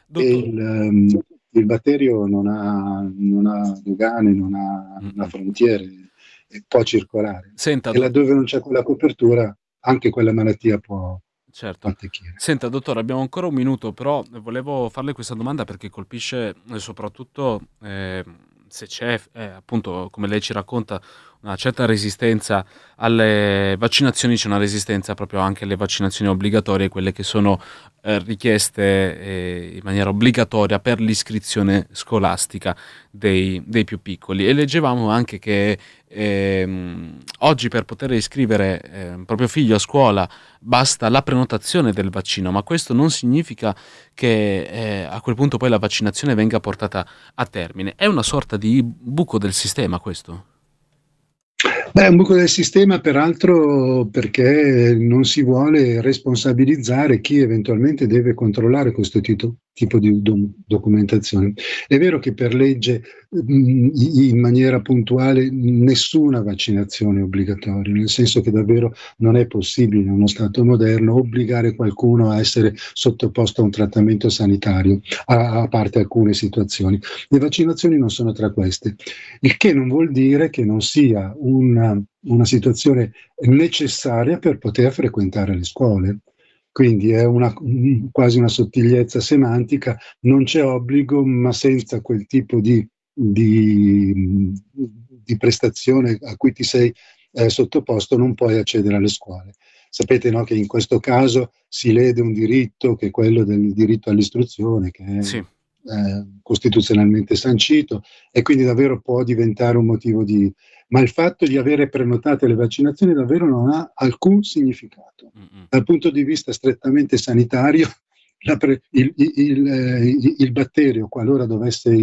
E il batterio non ha dogane, non ha frontiere, può circolare. Senta, e laddove non c'è quella copertura, anche quella malattia può attecchire. Senta, dottore, abbiamo ancora un minuto, però volevo farle questa domanda perché colpisce soprattutto se c'è, appunto, come lei ci racconta, una certa resistenza alle vaccinazioni, c'è una resistenza proprio anche alle vaccinazioni obbligatorie, quelle che sono richieste in maniera obbligatoria per l'iscrizione scolastica dei più piccoli. E leggevamo anche che oggi per poter iscrivere proprio figlio a scuola basta la prenotazione del vaccino, ma questo non significa che a quel punto poi la vaccinazione venga portata a termine. È una sorta di buco del sistema questo? Beh, è un buco del sistema, peraltro, perché non si vuole responsabilizzare chi eventualmente deve controllare questo tipo di documentazione. È vero che per legge in maniera puntuale nessuna vaccinazione è obbligatoria, nel senso che davvero non è possibile in uno Stato moderno obbligare qualcuno a essere sottoposto a un trattamento sanitario, a parte alcune situazioni. Le vaccinazioni non sono tra queste, il che non vuol dire che non sia una situazione necessaria per poter frequentare le scuole. Quindi è quasi una sottigliezza semantica, non c'è obbligo, ma senza quel tipo di prestazione a cui ti sei sottoposto non puoi accedere alle scuole. Sapete, no, che in questo caso si lede un diritto che è quello del diritto all'istruzione, che è costituzionalmente sancito, e quindi davvero può diventare un motivo ma il fatto di avere prenotate le vaccinazioni davvero non ha alcun significato. Dal punto di vista strettamente sanitario, il batterio, qualora dovesse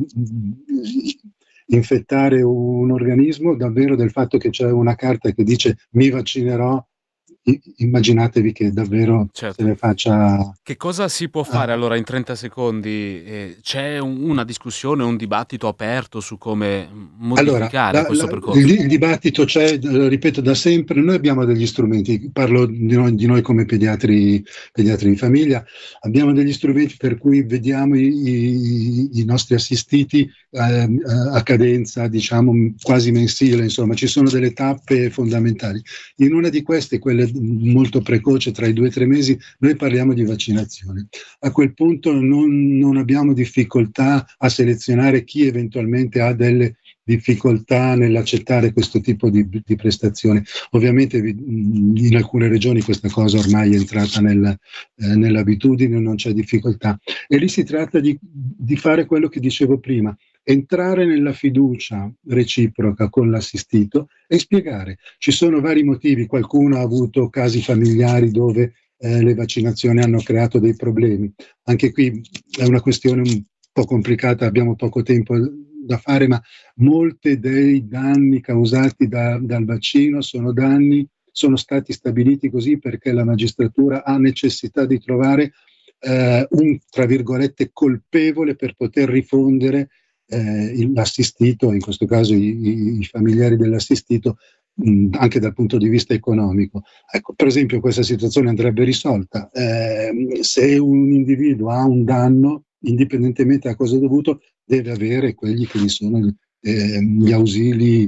infettare un organismo, davvero del fatto che c'è una carta che dice mi vaccinerò, immaginatevi che davvero se ne faccia... Che cosa si può fare allora in 30 secondi? C'è una discussione, un dibattito aperto su come modificare questo percorso? Il dibattito c'è, lo ripeto, da sempre. Noi abbiamo degli strumenti, parlo di noi come pediatri di famiglia, abbiamo degli strumenti per cui vediamo i nostri assistiti a cadenza, diciamo, quasi mensile, insomma, ci sono delle tappe fondamentali. In una di queste, quelle molto precoce, tra i 2 e 3 mesi, noi parliamo di vaccinazione. A quel punto non abbiamo difficoltà a selezionare chi eventualmente ha delle difficoltà nell'accettare questo tipo di prestazione. Ovviamente in alcune regioni questa cosa ormai è entrata nell'abitudine, non c'è difficoltà. E lì si tratta di fare quello che dicevo prima, entrare nella fiducia reciproca con l'assistito e spiegare. Ci sono vari motivi, qualcuno ha avuto casi familiari dove le vaccinazioni hanno creato dei problemi. Anche qui è una questione un po' complicata, abbiamo poco tempo da fare, ma molti dei danni causati dal vaccino sono stati stabiliti così perché la magistratura ha necessità di trovare un, tra virgolette, colpevole per poter rifondere l'assistito, in questo caso i familiari dell'assistito, anche dal punto di vista economico. Ecco, per esempio, questa situazione andrebbe risolta se un individuo ha un danno, indipendentemente da cosa è dovuto, deve avere quelli che gli sono gli ausili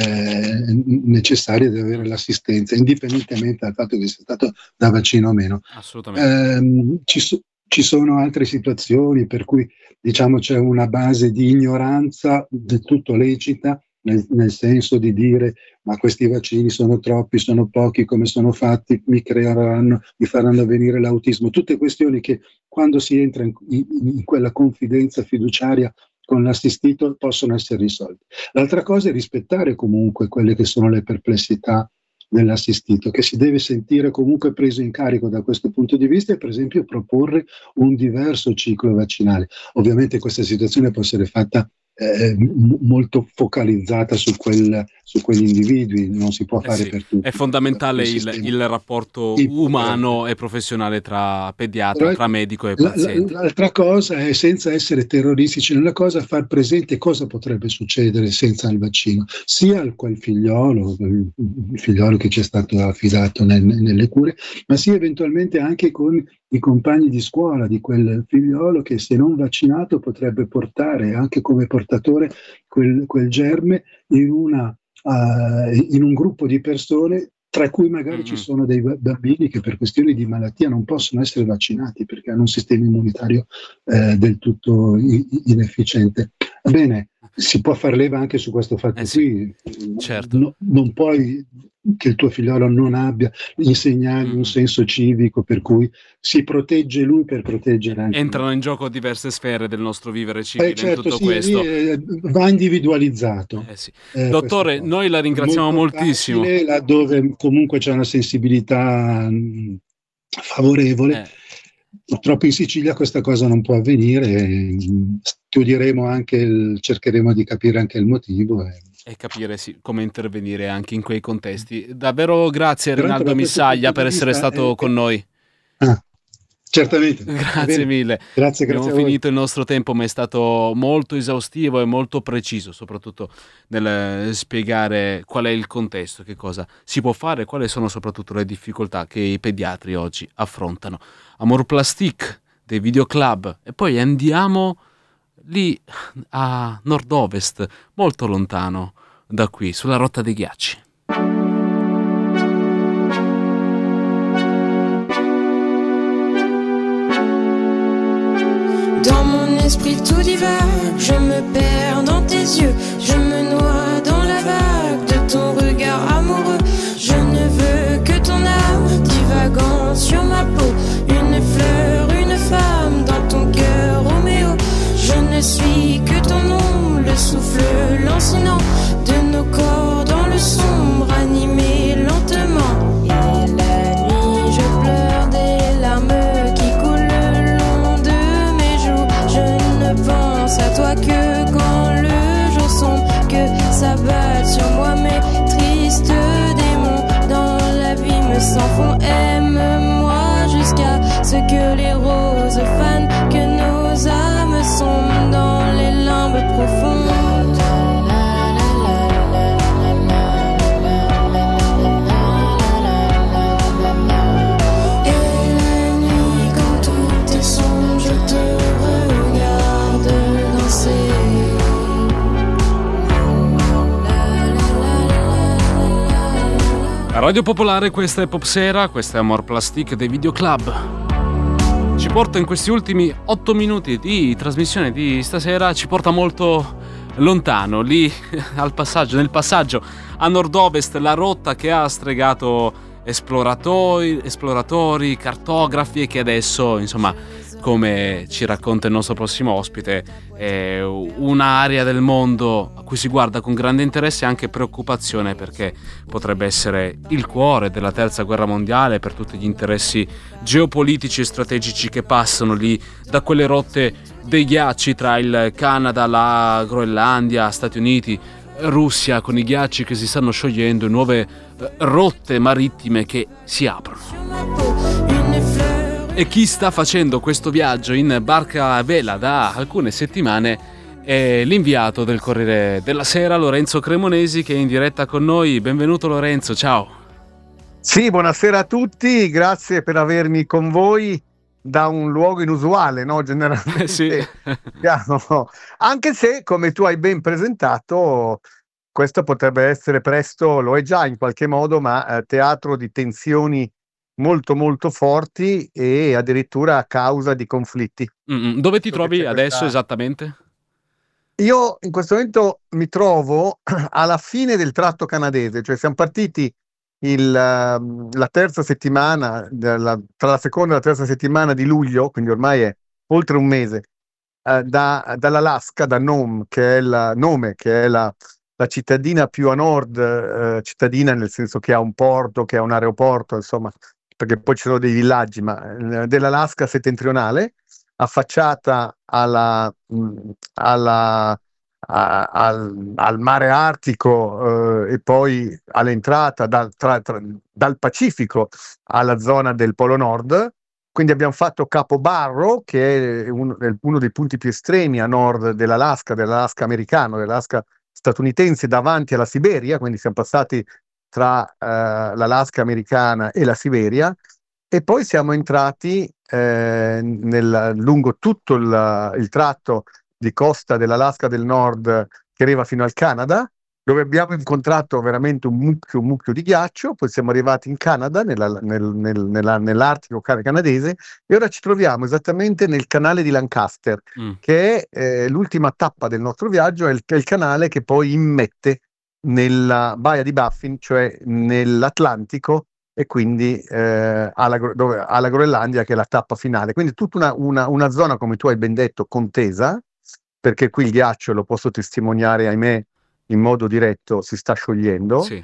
necessari, deve avere l'assistenza, indipendentemente dal fatto che sia stato da vaccino o meno. Assolutamente. Ci sono altre situazioni per cui, diciamo, c'è una base di ignoranza del tutto lecita, nel senso di dire ma questi vaccini sono troppi, sono pochi, come sono fatti, mi faranno avvenire l'autismo. Tutte questioni che quando si entra in quella confidenza fiduciaria con l'assistito possono essere risolti. L'altra cosa è rispettare comunque quelle che sono le perplessità dell'assistito, che si deve sentire comunque preso in carico da questo punto di vista, e per esempio proporre un diverso ciclo vaccinale. Ovviamente questa situazione può essere fatta molto focalizzata su quegli individui, non si può fare per tutti. È fondamentale il rapporto umano e professionale tra pediatra, tra medico e paziente. L'altra cosa è, senza essere terroristici nella cosa, far presente cosa potrebbe succedere senza il vaccino, sia a quel il figliolo che ci è stato affidato nelle cure, ma sia eventualmente anche con i compagni di scuola di quel figliolo che, se non vaccinato, potrebbe portare anche come portatore quel germe in un gruppo di persone, tra cui magari ci sono dei bambini che per questioni di malattia non possono essere vaccinati perché hanno un sistema immunitario del tutto inefficiente. Bene, si può far leva anche su questo fatto qui. Certo. Non puoi che il tuo figliolo non abbia, insegnargli un senso civico per cui si protegge lui per proteggere anche entrano in gioco diverse sfere del nostro vivere civile in tutto sì, questo. Va individualizzato. Dottore, noi la ringraziamo moltissimo. Laddove comunque c'è una sensibilità favorevole. Purtroppo in Sicilia questa cosa non può avvenire, studieremo anche, cercheremo di capire anche il motivo e capire come intervenire anche in quei contesti. Davvero grazie Rinaldo Missaglia per essere stato con noi. Certamente. Grazie mille. Grazie Abbiamo finito il nostro tempo, ma è stato molto esaustivo e molto preciso, soprattutto nel spiegare qual è il contesto, che cosa si può fare, quali sono soprattutto le difficoltà che i pediatri oggi affrontano. Amor Plastique dei Videoclub, e poi andiamo lì a nord-ovest, molto lontano da qui, sulla rotta dei ghiacci. Dans mon esprit tout divague, je me perds dans tes yeux, je me noie dans la vague de ton regard amoureux. Je ne veux que ton âme divagant sur ma peau, une fleur, une femme dans ton cœur, Roméo. Je ne suis que ton ombre, le souffle lancinant de nos corps dans le sombre, animé lentement. Et la nuit, je pleure des larmes qui coulent le long de mes joues. Je ne pense à toi que quand le jour sombre, que s'abattent sur moi mes tristes démons. Dans l'abîme sans fond, aime-moi jusqu'à ce que les roses fanent, que nos âmes sombrent dans les limbes profondes. Radio Popolare, questa è Popsera, questa è Amor Plastique dei Videoclub. Ci porta in questi ultimi 8 minuti di trasmissione di stasera, ci porta molto lontano, lì nel passaggio a nord-ovest, la rotta che ha stregato esploratori, cartografi, e che adesso, insomma, come ci racconta il nostro prossimo ospite, è un'area del mondo a cui si guarda con grande interesse e anche preoccupazione, perché potrebbe essere il cuore della terza guerra mondiale per tutti gli interessi geopolitici e strategici che passano lì da quelle rotte dei ghiacci tra il Canada, la Groenlandia, Stati Uniti, Russia, con i ghiacci che si stanno sciogliendo e nuove rotte marittime che si aprono. E chi sta facendo questo viaggio in barca a vela da alcune settimane è l'inviato del Corriere della Sera, Lorenzo Cremonesi, che è in diretta con noi. Benvenuto Lorenzo, ciao. Sì, buonasera a tutti, grazie per avermi con voi da un luogo inusuale, no? Generalmente sì. Anche se, come tu hai ben presentato, questo potrebbe essere presto, lo è già in qualche modo, ma teatro di tensioni molto molto forti e addirittura a causa di conflitti. Dove ti trovi adesso esattamente? Io in questo momento mi trovo alla fine del tratto canadese, cioè siamo partiti la terza settimana, tra la seconda e la terza settimana di luglio, quindi ormai è oltre un mese dall'Alaska, da Nome, che è la cittadina più a nord, cittadina nel senso che ha un porto, che ha un aeroporto, insomma, perché poi ci sono dei villaggi, ma dell'Alaska settentrionale, affacciata al mare Artico, e poi all'entrata dal Pacifico alla zona del Polo Nord. Quindi abbiamo fatto Capo Barro, che è uno dei punti più estremi a nord dell'Alaska americano, dell'Alaska statunitense, davanti alla Siberia, quindi siamo passati tra l'Alaska americana e la Siberia, e poi siamo entrati lungo tutto il tratto di costa dell'Alaska del Nord che arriva fino al Canada, dove abbiamo incontrato veramente un mucchio di ghiaccio. Poi siamo arrivati in Canada, nell'Artico canadese, e ora ci troviamo esattamente nel canale di Lancaster, che è l'ultima tappa del nostro viaggio, è il canale che poi immette nella Baia di Baffin, cioè nell'Atlantico, e quindi alla Groenlandia, che è la tappa finale. Quindi tutta una zona, come tu hai ben detto, contesa, perché qui il ghiaccio, lo posso testimoniare, ahimè, in modo diretto, si sta sciogliendo. Sì.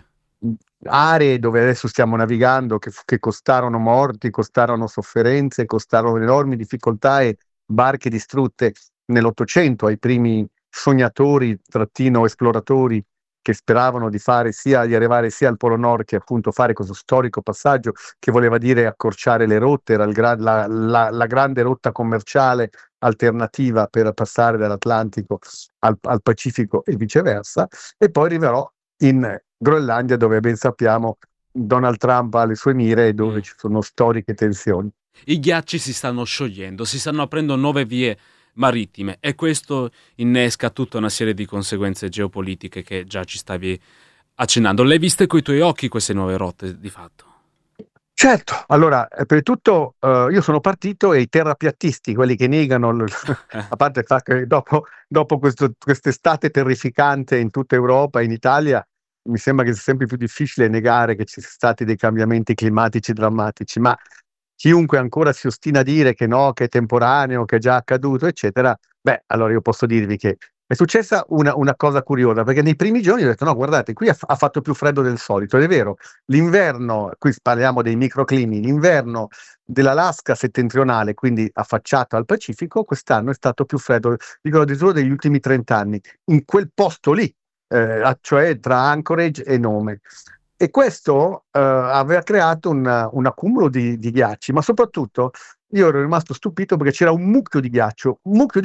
Aree dove adesso stiamo navigando che costarono morti, costarono sofferenze, costarono enormi difficoltà e barche distrutte nell'Ottocento ai primi sognatori / esploratori che speravano di arrivare sia al Polo Nord, che appunto fare questo storico passaggio che voleva dire accorciare le rotte. Era la grande rotta commerciale alternativa per passare dall'Atlantico al Pacifico e viceversa. E poi arriverò in Groenlandia, dove ben sappiamo Donald Trump ha le sue mire e dove ci sono storiche tensioni. I ghiacci si stanno sciogliendo, si stanno aprendo nuove vie marittime, e questo innesca tutta una serie di conseguenze geopolitiche che già ci stavi accennando. Le hai viste coi tuoi occhi queste nuove rotte di fatto? Certo, allora, per tutto io sono partito, e i terrapiattisti, quelli che negano, a parte il fatto che dopo quest'estate terrificante in tutta Europa e in Italia, mi sembra che sia sempre più difficile negare che ci siano stati dei cambiamenti climatici drammatici, ma chiunque ancora si ostina a dire che no, che è temporaneo, che è già accaduto, eccetera, beh, allora io posso dirvi che è successa una cosa curiosa, perché nei primi giorni ho detto no, guardate, qui ha fatto più freddo del solito, ed è vero, l'inverno, qui parliamo dei microclimi, l'inverno dell'Alaska settentrionale, quindi affacciato al Pacifico, quest'anno è stato più freddo, dico addirittura degli ultimi 30 anni, in quel posto lì, cioè tra Anchorage e Nome. E questo aveva creato un accumulo di ghiacci, ma soprattutto io ero rimasto stupito perché c'era un mucchio di ghiaccio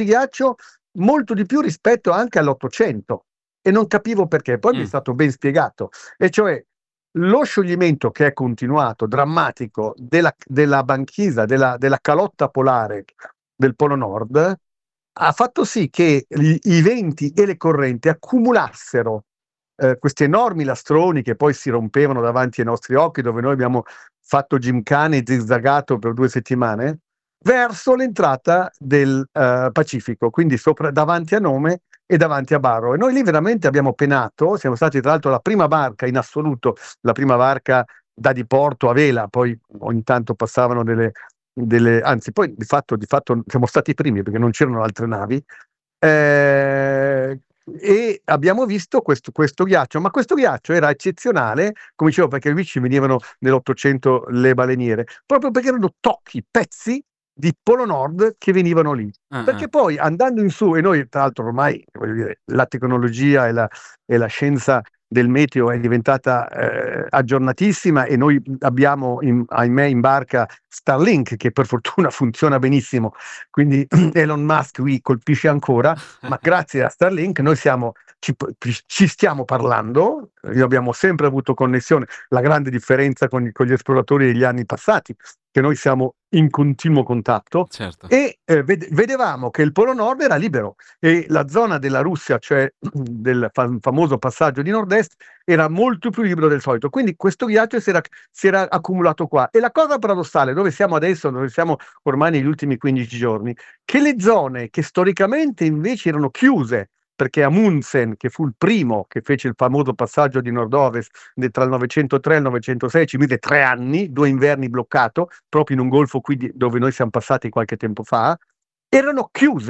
molto di più rispetto anche all'800, e non capivo perché. Poi mi è stato ben spiegato, e cioè lo scioglimento che è continuato, drammatico, della banchisa, della calotta polare del Polo Nord, ha fatto sì che i venti e le correnti accumulassero questi enormi lastroni che poi si rompevano davanti ai nostri occhi, dove noi abbiamo fatto gymkhane e zizzagato per 2 settimane, verso l'entrata del Pacifico, quindi davanti a Nome e davanti a Barrow. E noi lì veramente abbiamo penato. Siamo stati tra l'altro la prima barca in assoluto, la prima barca da diporto a vela, poi ogni tanto passavano anzi poi di fatto siamo stati i primi, perché non c'erano altre navi, e abbiamo visto questo ghiaccio, ma questo ghiaccio era eccezionale, come dicevo, perché qui ci venivano nell'800 le baleniere, proprio perché erano pezzi di Polo Nord che venivano lì, perché poi andando in su, e noi tra l'altro ormai, voglio dire, la tecnologia e la scienza del meteo è diventata aggiornatissima, e noi abbiamo ahimè in barca Starlink, che per fortuna funziona benissimo, quindi Elon Musk qui colpisce ancora, ma grazie a Starlink noi ci stiamo parlando. Io abbiamo sempre avuto connessione, la grande differenza con gli esploratori degli anni passati, che noi siamo in continuo contatto, certo. E vedevamo che il Polo Nord era libero, e la zona della Russia, cioè del famoso passaggio di nord-est, era molto più libero del solito, quindi questo ghiaccio si era accumulato qua. E la cosa paradossale, dove siamo adesso, dove siamo ormai negli ultimi 15 giorni, che le zone che storicamente invece erano chiuse, perché Amundsen, che fu il primo che fece il famoso passaggio di nord-ovest tra il 903 e il 906, ci mise 3 anni, 2 inverni bloccato, proprio in un golfo qui dove noi siamo passati qualche tempo fa, erano chiuse.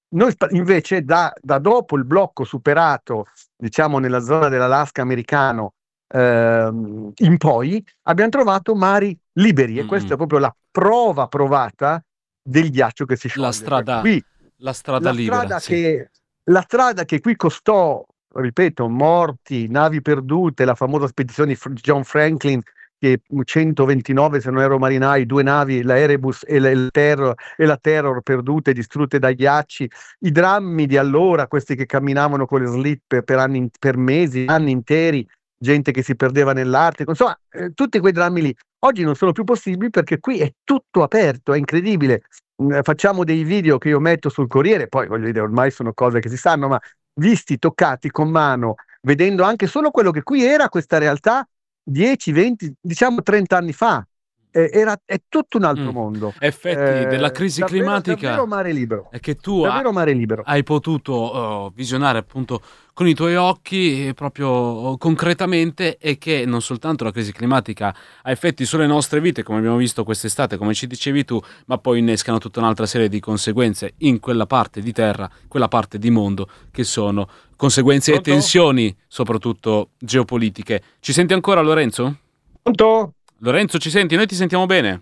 Noi invece da dopo il blocco superato, diciamo nella zona dell'Alaska americano, in poi abbiamo trovato mari liberi, e questa è proprio la prova provata del ghiaccio che si scioglie. La strada libera. La strada che qui costò, ripeto, morti, navi perdute, la famosa spedizione di John Franklin, che 129, se non ero marinai, 2 navi, la Erebus e la Terror perdute, distrutte dai ghiacci, i drammi di allora, questi che camminavano con le slip per mesi, anni interi, gente che si perdeva nell'Artico, insomma, tutti quei drammi lì oggi non sono più possibili perché qui è tutto aperto, è incredibile. Facciamo dei video che io metto sul Corriere, poi voglio dire, ormai sono cose che si sanno, ma visti, toccati con mano, vedendo anche solo quello che qui era questa realtà 10, 20, diciamo 30 anni fa. È tutto un altro mondo. Effetti della crisi climatica. Davvero mare libero. È che tu mare libero. Hai potuto visionare appunto con i tuoi occhi proprio concretamente, e che non soltanto la crisi climatica ha effetti sulle nostre vite, come abbiamo visto quest'estate, come ci dicevi tu, ma poi innescano tutta un'altra serie di conseguenze in quella parte di terra, quella parte di mondo, che sono conseguenze e tensioni, soprattutto geopolitiche. Ci senti ancora, Lorenzo? Pronto? Lorenzo, ci senti? Noi ti sentiamo bene.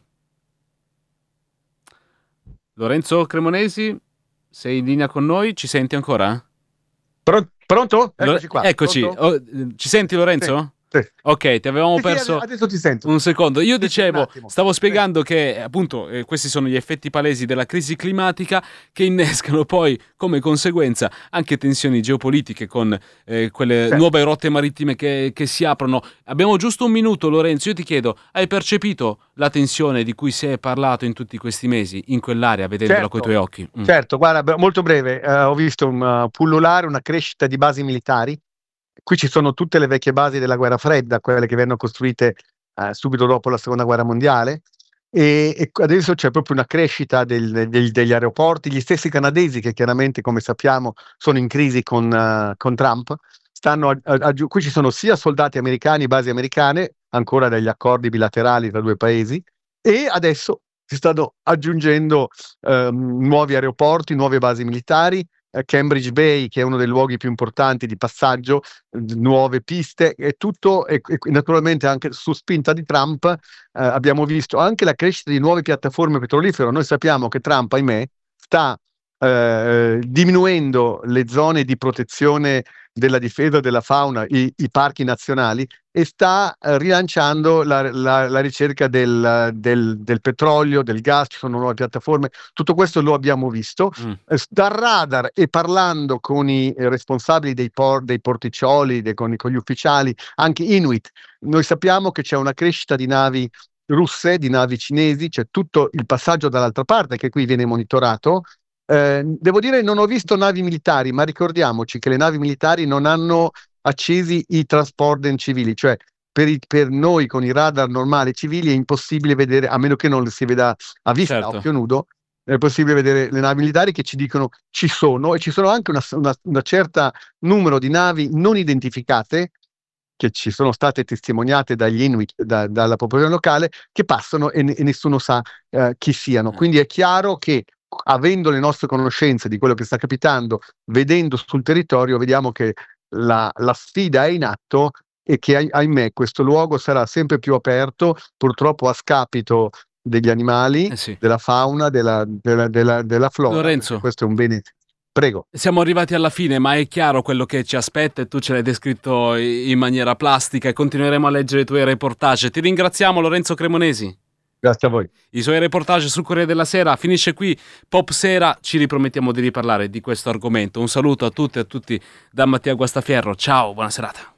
Lorenzo Cremonesi, sei in linea con noi? Ci senti ancora? Pronto? Eccoci qua. Eccoci. Ci senti, Lorenzo? Sì. Ok, ti avevamo perso adesso ti sento. un secondo. Io dicevo, stavo spiegando che appunto questi sono gli effetti palesi della crisi climatica, che innescano poi come conseguenza anche tensioni geopolitiche con quelle nuove rotte marittime che si aprono. Abbiamo giusto un minuto, Lorenzo. Io ti chiedo, hai percepito la tensione di cui si è parlato in tutti questi mesi in quell'area, vedendola coi tuoi occhi? Certo, guarda, molto breve, ho visto pullulare una crescita di basi militari. Qui ci sono tutte le vecchie basi della guerra fredda, quelle che vennero costruite subito dopo la seconda guerra mondiale, e adesso c'è proprio una crescita degli aeroporti. Gli stessi canadesi, che chiaramente, come sappiamo, sono in crisi con Trump, qui ci sono sia soldati americani, basi americane, ancora degli accordi bilaterali tra 2 paesi, e adesso si stanno aggiungendo nuovi aeroporti, nuove basi militari, Cambridge Bay, che è uno dei luoghi più importanti di passaggio, nuove piste, e tutto, e naturalmente anche su spinta di Trump abbiamo visto anche la crescita di nuove piattaforme petrolifere. Noi sappiamo che Trump, ahimè, sta diminuendo le zone di protezione della difesa della fauna, i parchi nazionali, e sta rilanciando la ricerca del petrolio, del gas. Ci sono nuove piattaforme, tutto questo lo abbiamo visto dal radar, e parlando con i responsabili dei porticcioli, con gli ufficiali, anche Inuit. Noi sappiamo che c'è una crescita di navi russe, di navi cinesi, c'è tutto il passaggio dall'altra parte che qui viene monitorato. Devo dire, non ho visto navi militari, ma ricordiamoci che le navi militari non hanno accesi i transponder civili, cioè per noi con i radar normali civili è impossibile vedere, a meno che non si veda a vista, a occhio nudo, è possibile vedere le navi militari che ci dicono ci sono, e ci sono anche una certa numero di navi non identificate che ci sono state testimoniate dagli Inuit, dalla popolazione locale, che passano e nessuno sa chi siano. Quindi è chiaro che, avendo le nostre conoscenze di quello che sta capitando, vedendo sul territorio, vediamo che la sfida è in atto, e che ahimè questo luogo sarà sempre più aperto, purtroppo a scapito degli animali, della fauna, della flora. Lorenzo, questo è un bene. Prego. Siamo arrivati alla fine, ma è chiaro quello che ci aspetta, e tu ce l'hai descritto in maniera plastica, e continueremo a leggere i tuoi reportage. Ti ringraziamo, Lorenzo Cremonesi. Grazie a voi. I suoi reportage sul Corriere della Sera. Finisce qui Pop Sera, ci ripromettiamo di riparlare di questo argomento. Un saluto a tutte e a tutti da Mattia Guastafierro. Ciao, buona serata.